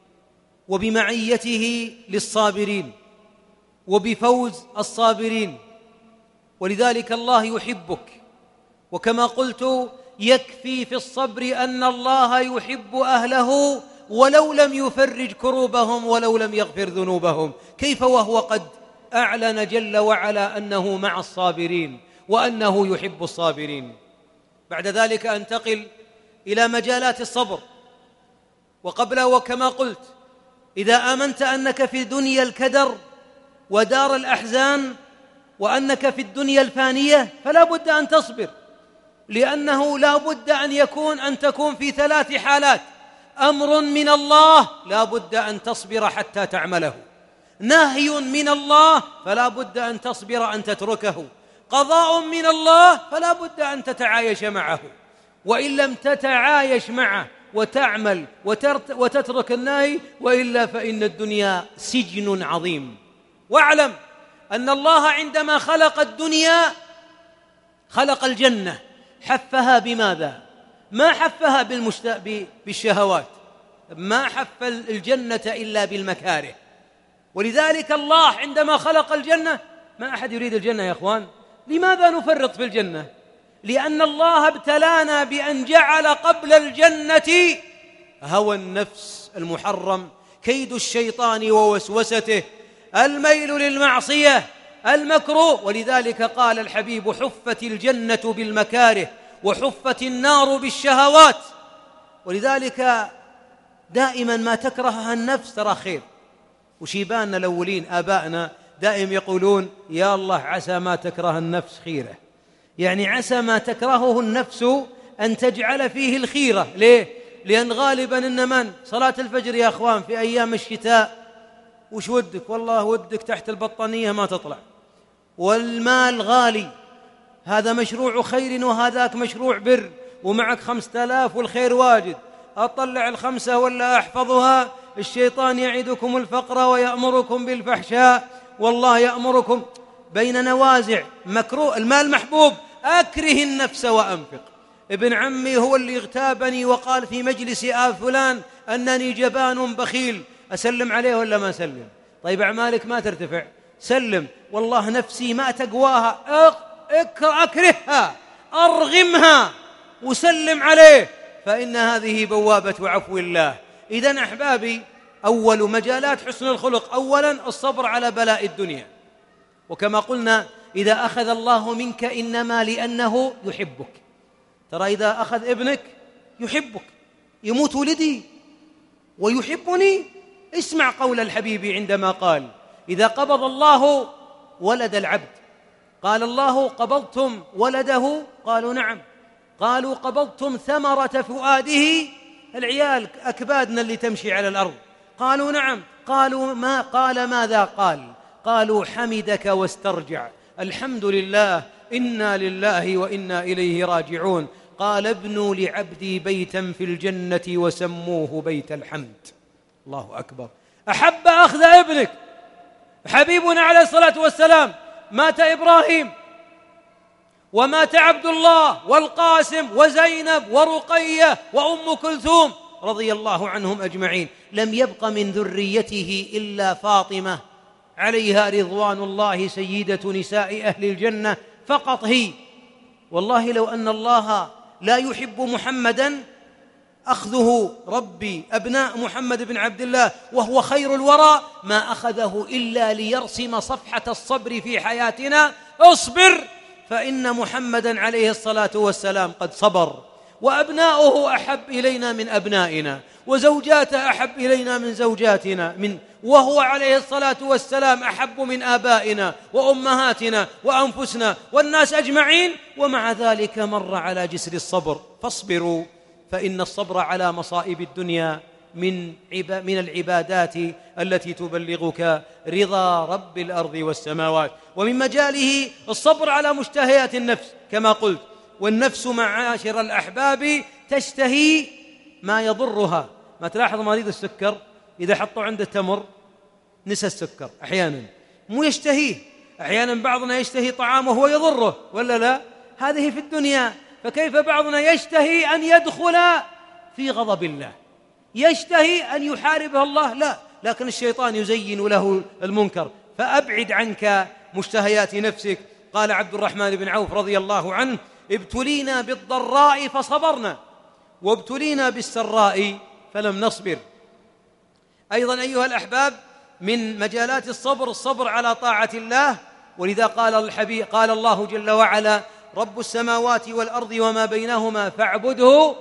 وبمعيته للصابرين، وبفوز الصابرين، ولذلك الله يحبك. وكما قلت يكفي في الصبر أن الله يحب أهله ولو لم يفرج كروبهم ولو لم يغفر ذنوبهم. كيف وهو قد أعلن جل وعلا أنه مع الصابرين وأنه يحب الصابرين. بعد ذلك أنتقل إلى مجالات الصبر. وقبل وكما قلت إذا آمنت أنك في دنيا الكدر ودار الأحزان وأنك في الدنيا الفانية فلا بد أن تصبر، لأنه لا بد أن يكون أن تكون في ثلاث حالات: أمر من الله لا بد أن تصبر حتى تعمله، نهي من الله فلا بد أن تصبر أن تتركه، قضاء من الله فلا بد أن تتعايش معه. وإن لم تتعايش معه وتعمل وتترك النهي وإلا فإن الدنيا سجن عظيم. واعلم أن الله عندما خلق الدنيا خلق الجنة، حفها بماذا؟ ما حفها بالمشت... بالشهوات، ما حف الجنة إلا بالمكاره. ولذلك الله عندما خلق الجنة، ما أحد يريد الجنة يا أخوان. لماذا نفرط في الجنة؟ لأن الله ابتلانا بأن جعل قبل الجنة هوى النفس المحرم، كيد الشيطان ووسوسته، الميل للمعصية، المكروه. ولذلك قال الحبيب: حفت الجنة بالمكاره وحفت النار بالشهوات. ولذلك دائما ما تكرهها النفس ترى خير. وشيباننا الأولين آبائنا دائم يقولون: يا الله عسى ما تكره النفس خيرة، يعني عسى ما تكرهه النفس أن تجعل فيه الخيرة. ليه؟ لأن غالبا إن من صلاة الفجر يا أخوان في أيام الشتاء وش ودك؟ والله ودك تحت البطانية ما تطلع، والمال غالي، هذا مشروع خير وهذاك مشروع بر، ومعك خمسة آلاف والخير واجد، أطلع الخمسة ولا أحفظها، الشيطان يعدكم الفقر ويأمركم بالفحشاء والله يأمركم. بين نوازع مكروه، المال محبوب، أكره النفس وأنفق. ابن عمي هو اللي اغتابني وقال في مجلس آل فلان أنني جبان بخيل، أسلم عليه ولا ما أسلم؟ طيب أعمالك ما ترتفع، سلم. والله نفسي ما تقواها، أكرهها، أرغمها وسلم عليه، فإن هذه بوابة عفو الله. إذن أحبابي، أول مجالات حسن الخلق أولا الصبر على بلاء الدنيا. وكما قلنا إذا أخذ الله منك إنما لأنه يحبك. ترى إذا أخذ ابنك يحبك، يموت ولدي ويحبني. اسمع قول الحبيب عندما قال: إذا قبض الله ولد العبد، قال الله: قبضتم ولده؟ قالوا نعم. قالوا: قبضتم ثمرة فؤاده؟ العيال أكبادنا اللي تمشي على الأرض. قالوا نعم. قالوا ما قال ماذا قال؟ قالوا: حمدك واسترجع، الحمد لله، إنا لله وإنا إليه راجعون. قال: ابنوا لعبدي بيتا في الجنة وسموه بيت الحمد. الله أكبر. أحب أخذ ابنك. حبيبنا عليه الصلاة والسلام مات إبراهيم ومات عبد الله والقاسم وزينب ورقية وأم كلثوم رضي الله عنهم أجمعين، لم يبق من ذريته إلا فاطمة عليها رضوان الله سيدة نساء أهل الجنة فقط هي. والله لو أن الله لا يحب محمدا أخذه ربي أبناء محمد بن عبد الله وهو خير الورى ما أخذه إلا ليرسم صفحة الصبر في حياتنا. اصبر فإن محمدا عليه الصلاة والسلام قد صبر، وأبناؤه أحب إلينا من أبنائنا، وزوجاته أحب إلينا من زوجاتنا، من وهو عليه الصلاة والسلام أحب من آبائنا وأمهاتنا وأنفسنا والناس أجمعين، ومع ذلك مر على جسر الصبر. فاصبروا فإن الصبر على مصائب الدنيا من من العبادات التي تبلغك رضا رب الأرض والسماوات. ومن مجاله الصبر على مشتهيات النفس كما قلت، والنفس معاشر الأحباب تشتهي ما يضرها. ما تلاحظ مريض السكر إذا حطوا عنده تمر نسى السكر أحيانا، مو يشتهيه، أحيانا بعضنا يشتهي طعامه وهو يضره ولا لا؟ هذه في الدنيا. فكيف بعضنا يشتهي أن يدخل في غضب الله، يشتهي أن يحاربه الله؟ لا، لكن الشيطان يزين له المنكر. فأبعد عنك مشتهيات نفسك. قال عبد الرحمن بن عوف رضي الله عنه: ابتلينا بالضراء فصبرنا وابتلينا بالسراء فلم نصبر. أيضا أيها الأحباب، من مجالات الصبر الصبر على طاعة الله. ولذا قال الحبيب قال الله جل وعلا: رب السماوات والأرض وما بينهما فاعبده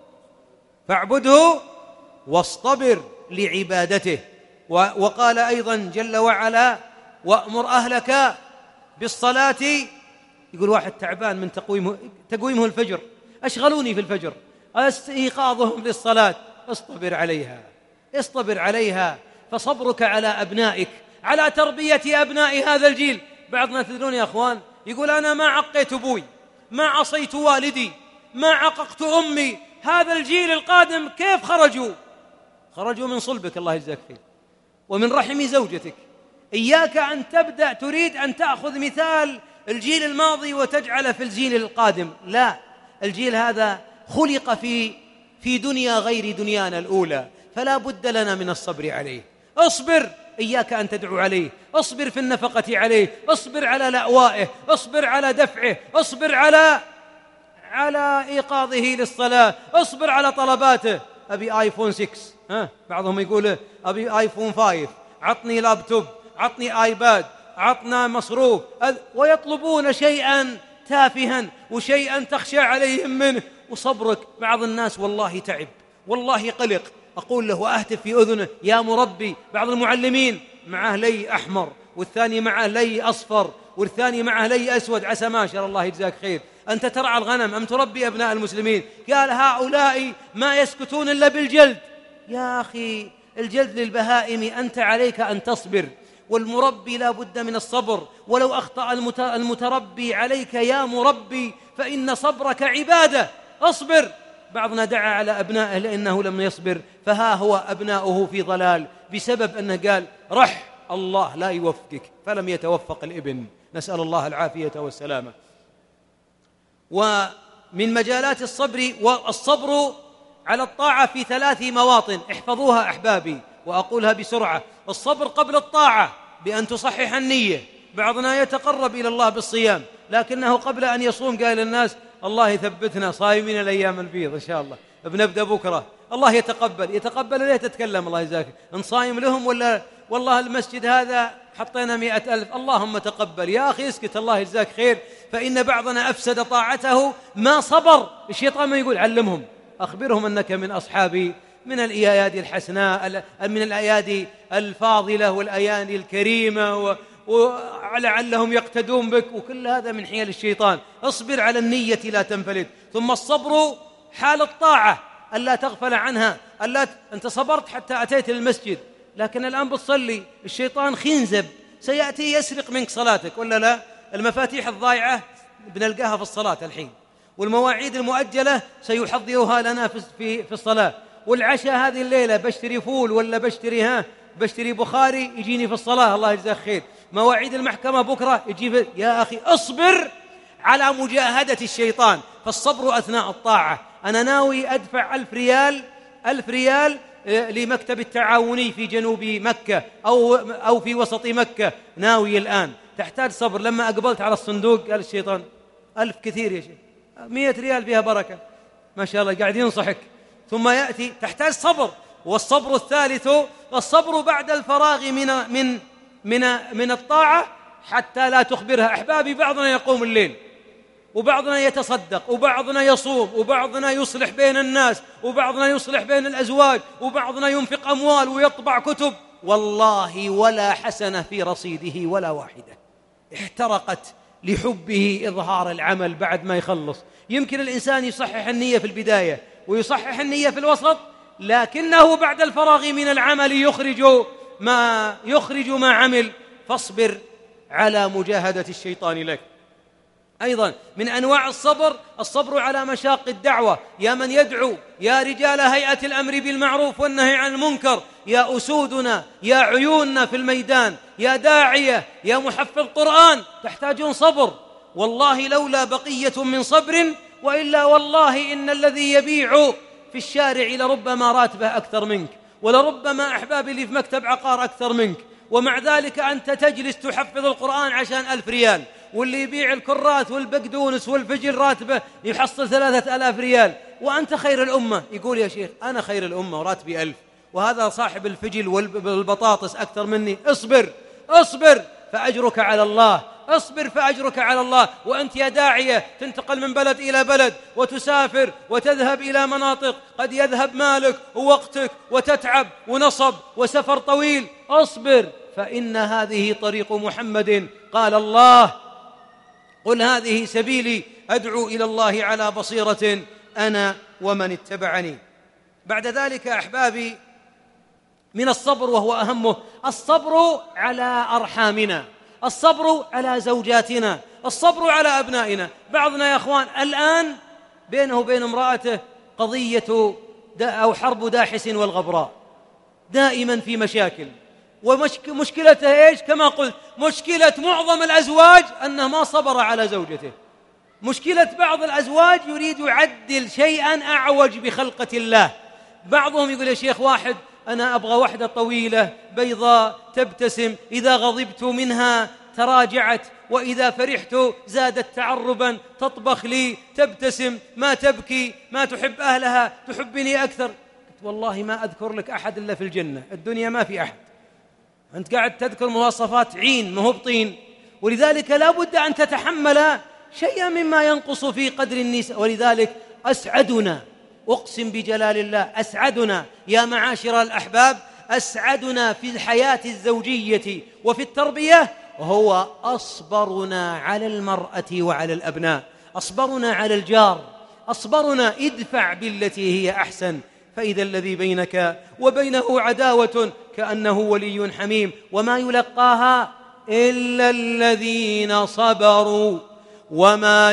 فاعبده واصطبر لعبادته. وقال أيضا جل وعلا: وأمر أهلك بالصلاة. يقول واحد تعبان من تقويمه تقويمه الفجر، أشغلوني في الفجر، استيقاظهم للصلاة، اصطبر عليها اصطبر عليها. فصبرك على أبنائك، على تربية أبناء هذا الجيل. بعضنا تدرون يا أخوان يقول: أنا ما عقيت أبوي، ما عصيت والدي، ما عققت أمي. هذا الجيل القادم كيف خرجوا؟ خرجوا من صلبك الله يجزاك خير، ومن رحم زوجتك. إياك أن تبدأ تريد أن تأخذ مثال الجيل الماضي وتجعل في الجيل القادم. لا، الجيل هذا خلق في في دنيا غير دنيانا الأولى، فلا بد لنا من الصبر عليه. اصبر، إياك أن تدعو عليه، اصبر في النفقة عليه، اصبر على لأوائه، اصبر على دفعه، اصبر على على إيقاظه للصلاة، اصبر على طلباته. أبي آيفون ستة، ها بعضهم يقول أبي آيفون خمسة، عطني لابتوب، عطني آيباد، عطنا مصروف، ويطلبون شيئا تافها وشيئا تخشى عليهم منه. وصبرك، بعض الناس والله تعب، والله قلق، أقول له وأهتف في أذنه يا مربي. بعض المعلمين معه لي أحمر، والثاني معه لي أصفر، والثاني معه لي أسود، عسى ما شاء الله يجزاك خير، أنت ترعى الغنم أم تربي أبناء المسلمين؟ قال هؤلاء ما يسكتون إلا بالجلد. يا أخي الجلد للبهائم، أنت عليك أن تصبر، والمربي لا بد من الصبر، ولو أخطأ المتربي عليك يا مربي فإن صبرك عبادة، اصبر. بعضنا دعا على أبنائه لأنه لم يصبر، فها هو أبناؤه في ضلال بسبب أنه قال رح الله لا يوفقك، فلم يتوفق الابن، نسأل الله العافية والسلامة. ومن مجالات الصبر، والصبر على الطاعة في ثلاث مواطن، احفظوها أحبابي وأقولها بسرعة. الصبر قبل الطاعة بأن تصحح النية. بعضنا يتقرب إلى الله بالصيام، لكنه قبل أن يصوم قال للناس الله يثبتنا صايمين الأيام البيض إن شاء الله، بنبدأ بكرة، الله يتقبل. يتقبل ليه تتكلم الله يجزاك؟ إن صايم لهم ولا والله المسجد هذا حطينا مئة ألف، اللهم تقبل. يا أخي اسكت، الله يجزاك خير. فإن بعضنا أفسد طاعته ما صبر. الشيطان ما يقول علمهم، أخبرهم أنك من أصحابي، من الأيادي الحسناء، من الأيادي الفاضلة والأيادي الكريمة، ولعلهم يقتدون بك، وكل هذا من حيل الشيطان. اصبر على النية لا تنفلت. ثم الصبر حال الطاعة ألا تغفل عنها، ألا ت... أنت صبرت حتى أتيت للمسجد، لكن الآن بتصلي، الشيطان خنزب سيأتي يسرق منك صلاتك ولا لا؟ المفاتيح الضائعة بنلقاها في الصلاة الحين، والمواعيد المؤجلة سيحضرها لنا في في الصلاة، والعشاء هذه الليلة بشتري فول ولا بشتري ها بشتري بخاري يجيني في الصلاة، الله يجزاك خير. مواعيد المحكمة بكرة يجيب. يا أخي اصبر على مجاهدة الشيطان. فالصبر أثناء الطاعة. أنا ناوي أدفع ألف ريال ألف ريال لمكتب التعاوني في جنوب مكة أو أو في وسط مكة، ناوي الآن، تحتاج صبر. لما أقبلت على الصندوق قال الشيطان ألف كثير يا شيخ، مئة ريال فيها بركة، ما شاء الله قاعد ينصحك. ثم يأتي، تحتاج صبر. والصبر الثالث الصبر بعد الفراغ من من من من الطاعة حتى لا تخبرها. أحبابي بعضنا يقوم الليل، وبعضنا يتصدق، وبعضنا يصوم، وبعضنا يصلح بين الناس، وبعضنا يصلح بين الأزواج، وبعضنا ينفق أموال ويطبع كتب، والله ولا حسنة في رصيده ولا واحدة. احترقت لحبه إظهار العمل بعد ما يخلص. يمكن الإنسان يصحح النية في البداية ويصحح النية في الوسط، لكنه بعد الفراغ من العمل يخرج ما يخرج ما عمل. فاصبر على مجاهدة الشيطان لك. أيضا من أنواع الصبر الصبر على مشاق الدعوة. يا من يدعو، يا رجال هيئة الأمر بالمعروف والنهي عن المنكر، يا أسودنا، يا عيوننا في الميدان، يا داعية، يا محفظ قرآن، تحتاجون صبر. والله لولا بقية من صبر، وإلا والله إن الذي يبيع في الشارع لربما راتبه أكثر منك، ولربما أحبابي اللي في مكتب عقار أكثر منك، ومع ذلك أنت تجلس تحفظ القرآن عشان ألف ريال، واللي يبيع الكرات والبقدونس والفجل راتبه يحصل ثلاثة ألاف ريال، وأنت خير الأمة. يقول يا شيخ أنا خير الأمة وراتبي ألف، وهذا صاحب الفجل والبطاطس أكثر مني. اصبر اصبر فأجرك على الله، اصبر فأجرك على الله. وأنت يا داعية تنتقل من بلد إلى بلد وتسافر وتذهب إلى مناطق قد يذهب مالك ووقتك وتتعب ونصب وسفر طويل، اصبر فإن هذه طريق محمد. قال الله قل هذه سبيلي أدعو إلى الله على بصيرة أنا ومن اتبعني. بعد ذلك أحبابي من الصبر وهو أهمه الصبر على أرحامنا، الصبر على زوجاتنا، الصبر على أبنائنا. بعضنا يا أخوان الآن بينه وبين امرأته قضية أو حرب داحس والغبراء، دائما في مشاكل. ومشكلته إيش؟ كما قلت مشكلة معظم الأزواج أنه ما صبر على زوجته. مشكلة بعض الأزواج يريد يعدل شيئا أعوج بخلقة الله. بعضهم يقول يا شيخ واحد أنا أبغى وحدة طويلة بيضاء تبتسم، إذا غضبت منها تراجعت، وإذا فرحت زادت تعربا، تطبخ لي، تبتسم، ما تبكي، ما تحب أهلها، تحبني أكثر. والله ما أذكر لك أحد إلا في الجنة، الدنيا ما في أحد. أنت قاعد تذكر مواصفات عين ما هو بطين. ولذلك لا بد أن تتحمل شيئا مما ينقص في قدر النساء. ولذلك أسعدنا، أقسم بجلال الله، أسعدنا يا معاشر الأحباب، أسعدنا في الحياة الزوجية وفي التربية وهو أصبرنا على المرأة وعلى الأبناء، أصبرنا على الجار، أصبرنا ادفع بالتي هي أحسن، فإذا الذي بينك وبينه عداوة كأنه ولي حميم. وما يلقاها إلا الذين صبروا وما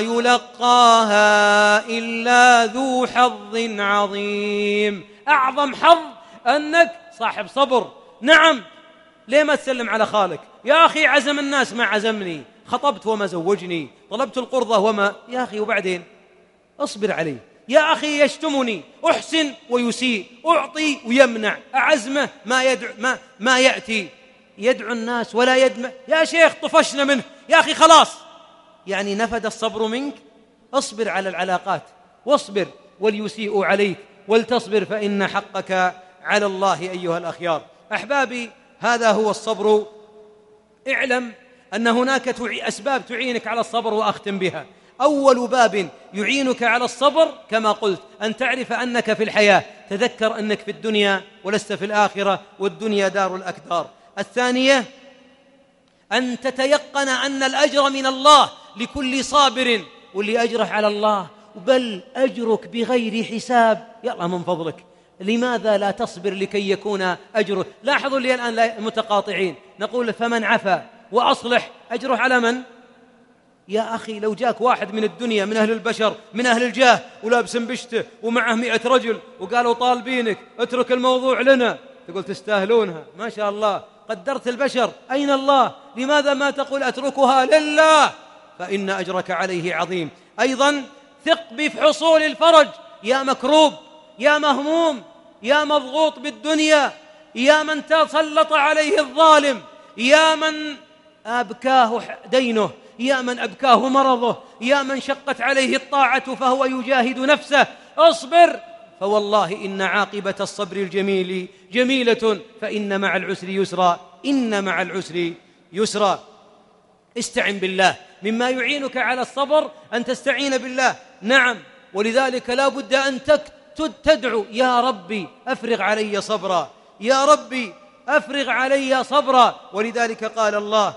يلقاها إلا ذو حظ عظيم. أعظم حظ أنك صاحب صبر. نعم، ليه ما تسلم على خالك؟ يا أخي عزم الناس ما عزمني، خطبت وما زوجني، طلبت القرضة وما، يا أخي وبعدين اصبر عليه. يا أخي يشتمني، أحسن ويسيء، أعطي ويمنع، أعزمه ما يدعو ما, ما يأتي، يدعو الناس ولا يدمع. يا شيخ طفشنا منه، يا أخي خلاص، يعني نفد الصبر منك. اصبر على العلاقات، واصبر وليسيء عليك، ولتصبر فإن حقك على الله أيها الأخيار. أحبابي، هذا هو الصبر. اعلم أن هناك أسباب تعينك على الصبر، وأختم بها. أول باب يعينك على الصبر كما قلت أن تعرف أنك في الحياة، تذكر أنك في الدنيا ولست في الآخرة، والدنيا دار الأكدار. الثانية أن تتيقن أن الأجر من الله لكل صابر، واللي أجره على الله، بل أجرك بغير حساب. يلا من فضلك لماذا لا تصبر لكي يكون أجرك؟ لاحظوا لي الآن متقاطعين، نقول فمن عفا وأصلح أجره على من؟ يا أخي لو جاك واحد من الدنيا، من أهل البشر، من أهل الجاه، ولابس بشته ومعه مئة رجل، وقالوا طالبينك اترك الموضوع لنا، تقول تستاهلونها ما شاء الله، قدرت البشر، أين الله؟ لماذا ما تقول أتركها لله؟ فإن أجرك عليه عظيم. أيضا ثق بحصول الفرج، يا مكروب، يا مهموم، يا مضغوط بالدنيا، يا من تسلط عليه الظالم، يا من أبكاه دينه، يا من أبكاه مرضه، يا من شقت عليه الطاعة فهو يجاهد نفسه، اصبر، فوالله إن عاقبة الصبر الجميل جميلة، فإن مع العسر يسرا، إن مع العسر يسرا. استعن بالله. مما يعينك على الصبر أن تستعين بالله. نعم، ولذلك لا بد أن تدعو يا ربي أفرغ علي صبرا، يا ربي أفرغ علي صبرا. ولذلك قال الله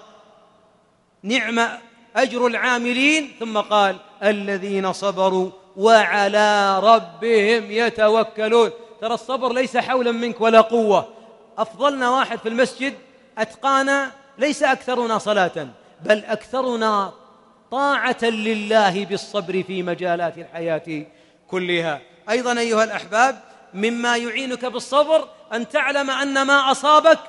نعم أجر العاملين، ثم قال الذين صبروا وعلى ربهم يتوكلون. ترى الصبر ليس حولا منك ولا قوة. أفضلنا واحد في المسجد أتقانا، ليس أكثرنا صلاة بل أكثرنا طاعة لله بالصبر في مجالات الحياة كلها. أيضا أيها الأحباب، مما يعينك بالصبر أن تعلم أن ما أصابك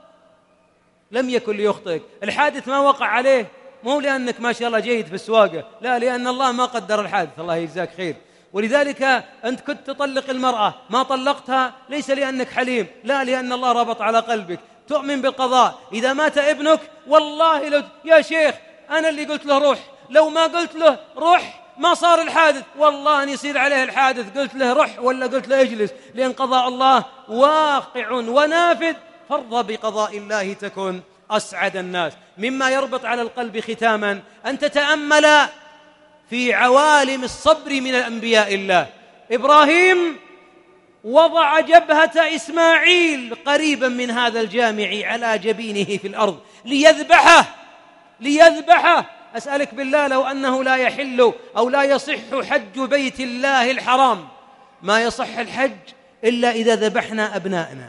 لم يكن ليخطئك. الحادث ما وقع عليه مو لأنك ما شاء الله جيد في السواقة، لا، لأن الله ما قدر الحادث، الله يجزاك خير. ولذلك أنت كنت تطلق المرأة ما طلقتها ليس لأنك حليم، لا، لأن الله ربط على قلبك، تؤمن بالقضاء. إذا مات ابنك والله لو يا شيخ أنا اللي قلت له روح، لو ما قلت له روح ما صار الحادث، والله أن يصير عليه الحادث، قلت له روح ولا قلت له اجلس، لأن قضاء الله واقع ونافذ، فارضى بقضاء الله تكن أسعد الناس. مما يربط على القلب ختاما أن تتأمل في عوالم الصبر من الأنبياء الله. إبراهيم وضع جبهة إسماعيل قريبا من هذا الجامع على جبينه في الأرض ليذبحه ليذبحه أسألك بالله لو أنه لا يحل أو لا يصح حج بيت الله الحرام، ما يصح الحج إلا إذا ذبحنا أبنائنا.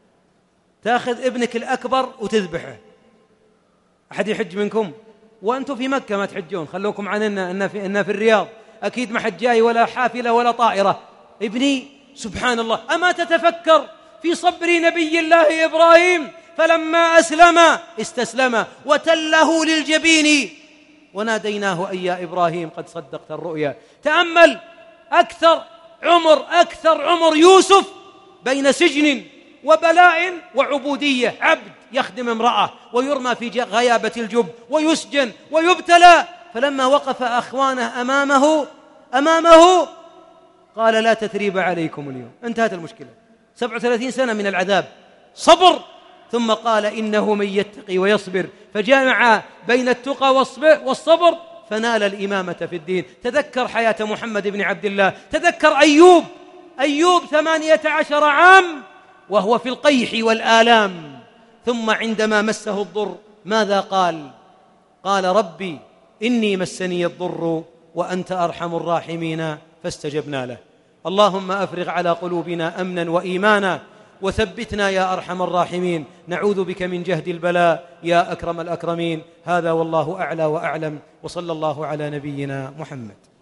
تأخذ ابنك الأكبر وتذبحه. أحد يحج منكم؟ وأنتم في مكة ما تحجون، خلوكم عننا إن في, إن في الرياض أكيد ما حد جاي ولا حافلة ولا طائرة. ابني سبحان الله، أما تتفكر في صبر نبي الله إبراهيم فلما أسلم استسلم وتله للجبين وناديناه أي يا إبراهيم قد صدقت الرؤيا. تأمل أكثر عمر أكثر عمر يوسف بين سجن وبلاء وعبودية، عبد يخدم امرأة ويرمى في غيابة الجب ويسجن ويبتلى، فلما وقف أخوانه أمامه أمامه قال لا تثريب عليكم اليوم، انتهت المشكلة، سبع وثلاثين سنة من العذاب، صبر. ثم قال إنه من يتقي ويصبر، فجمع بين التقى والصبر فنال الإمامة في الدين. تذكر حياة محمد بن عبد الله، تذكر أيوب أيوب ثمانية عشر عام وهو في القيح والآلام، ثم عندما مسه الضر ماذا قال؟ قال ربي إني مسني الضر وأنت أرحم الراحمين، فاستجبنا له. اللهم أفرغ على قلوبنا أمنا وإيمانا وثبتنا يا أرحم الراحمين. نعوذ بك من جهد البلاء يا أكرم الأكرمين. هذا والله أعلى وأعلم، وصلى الله على نبينا محمد.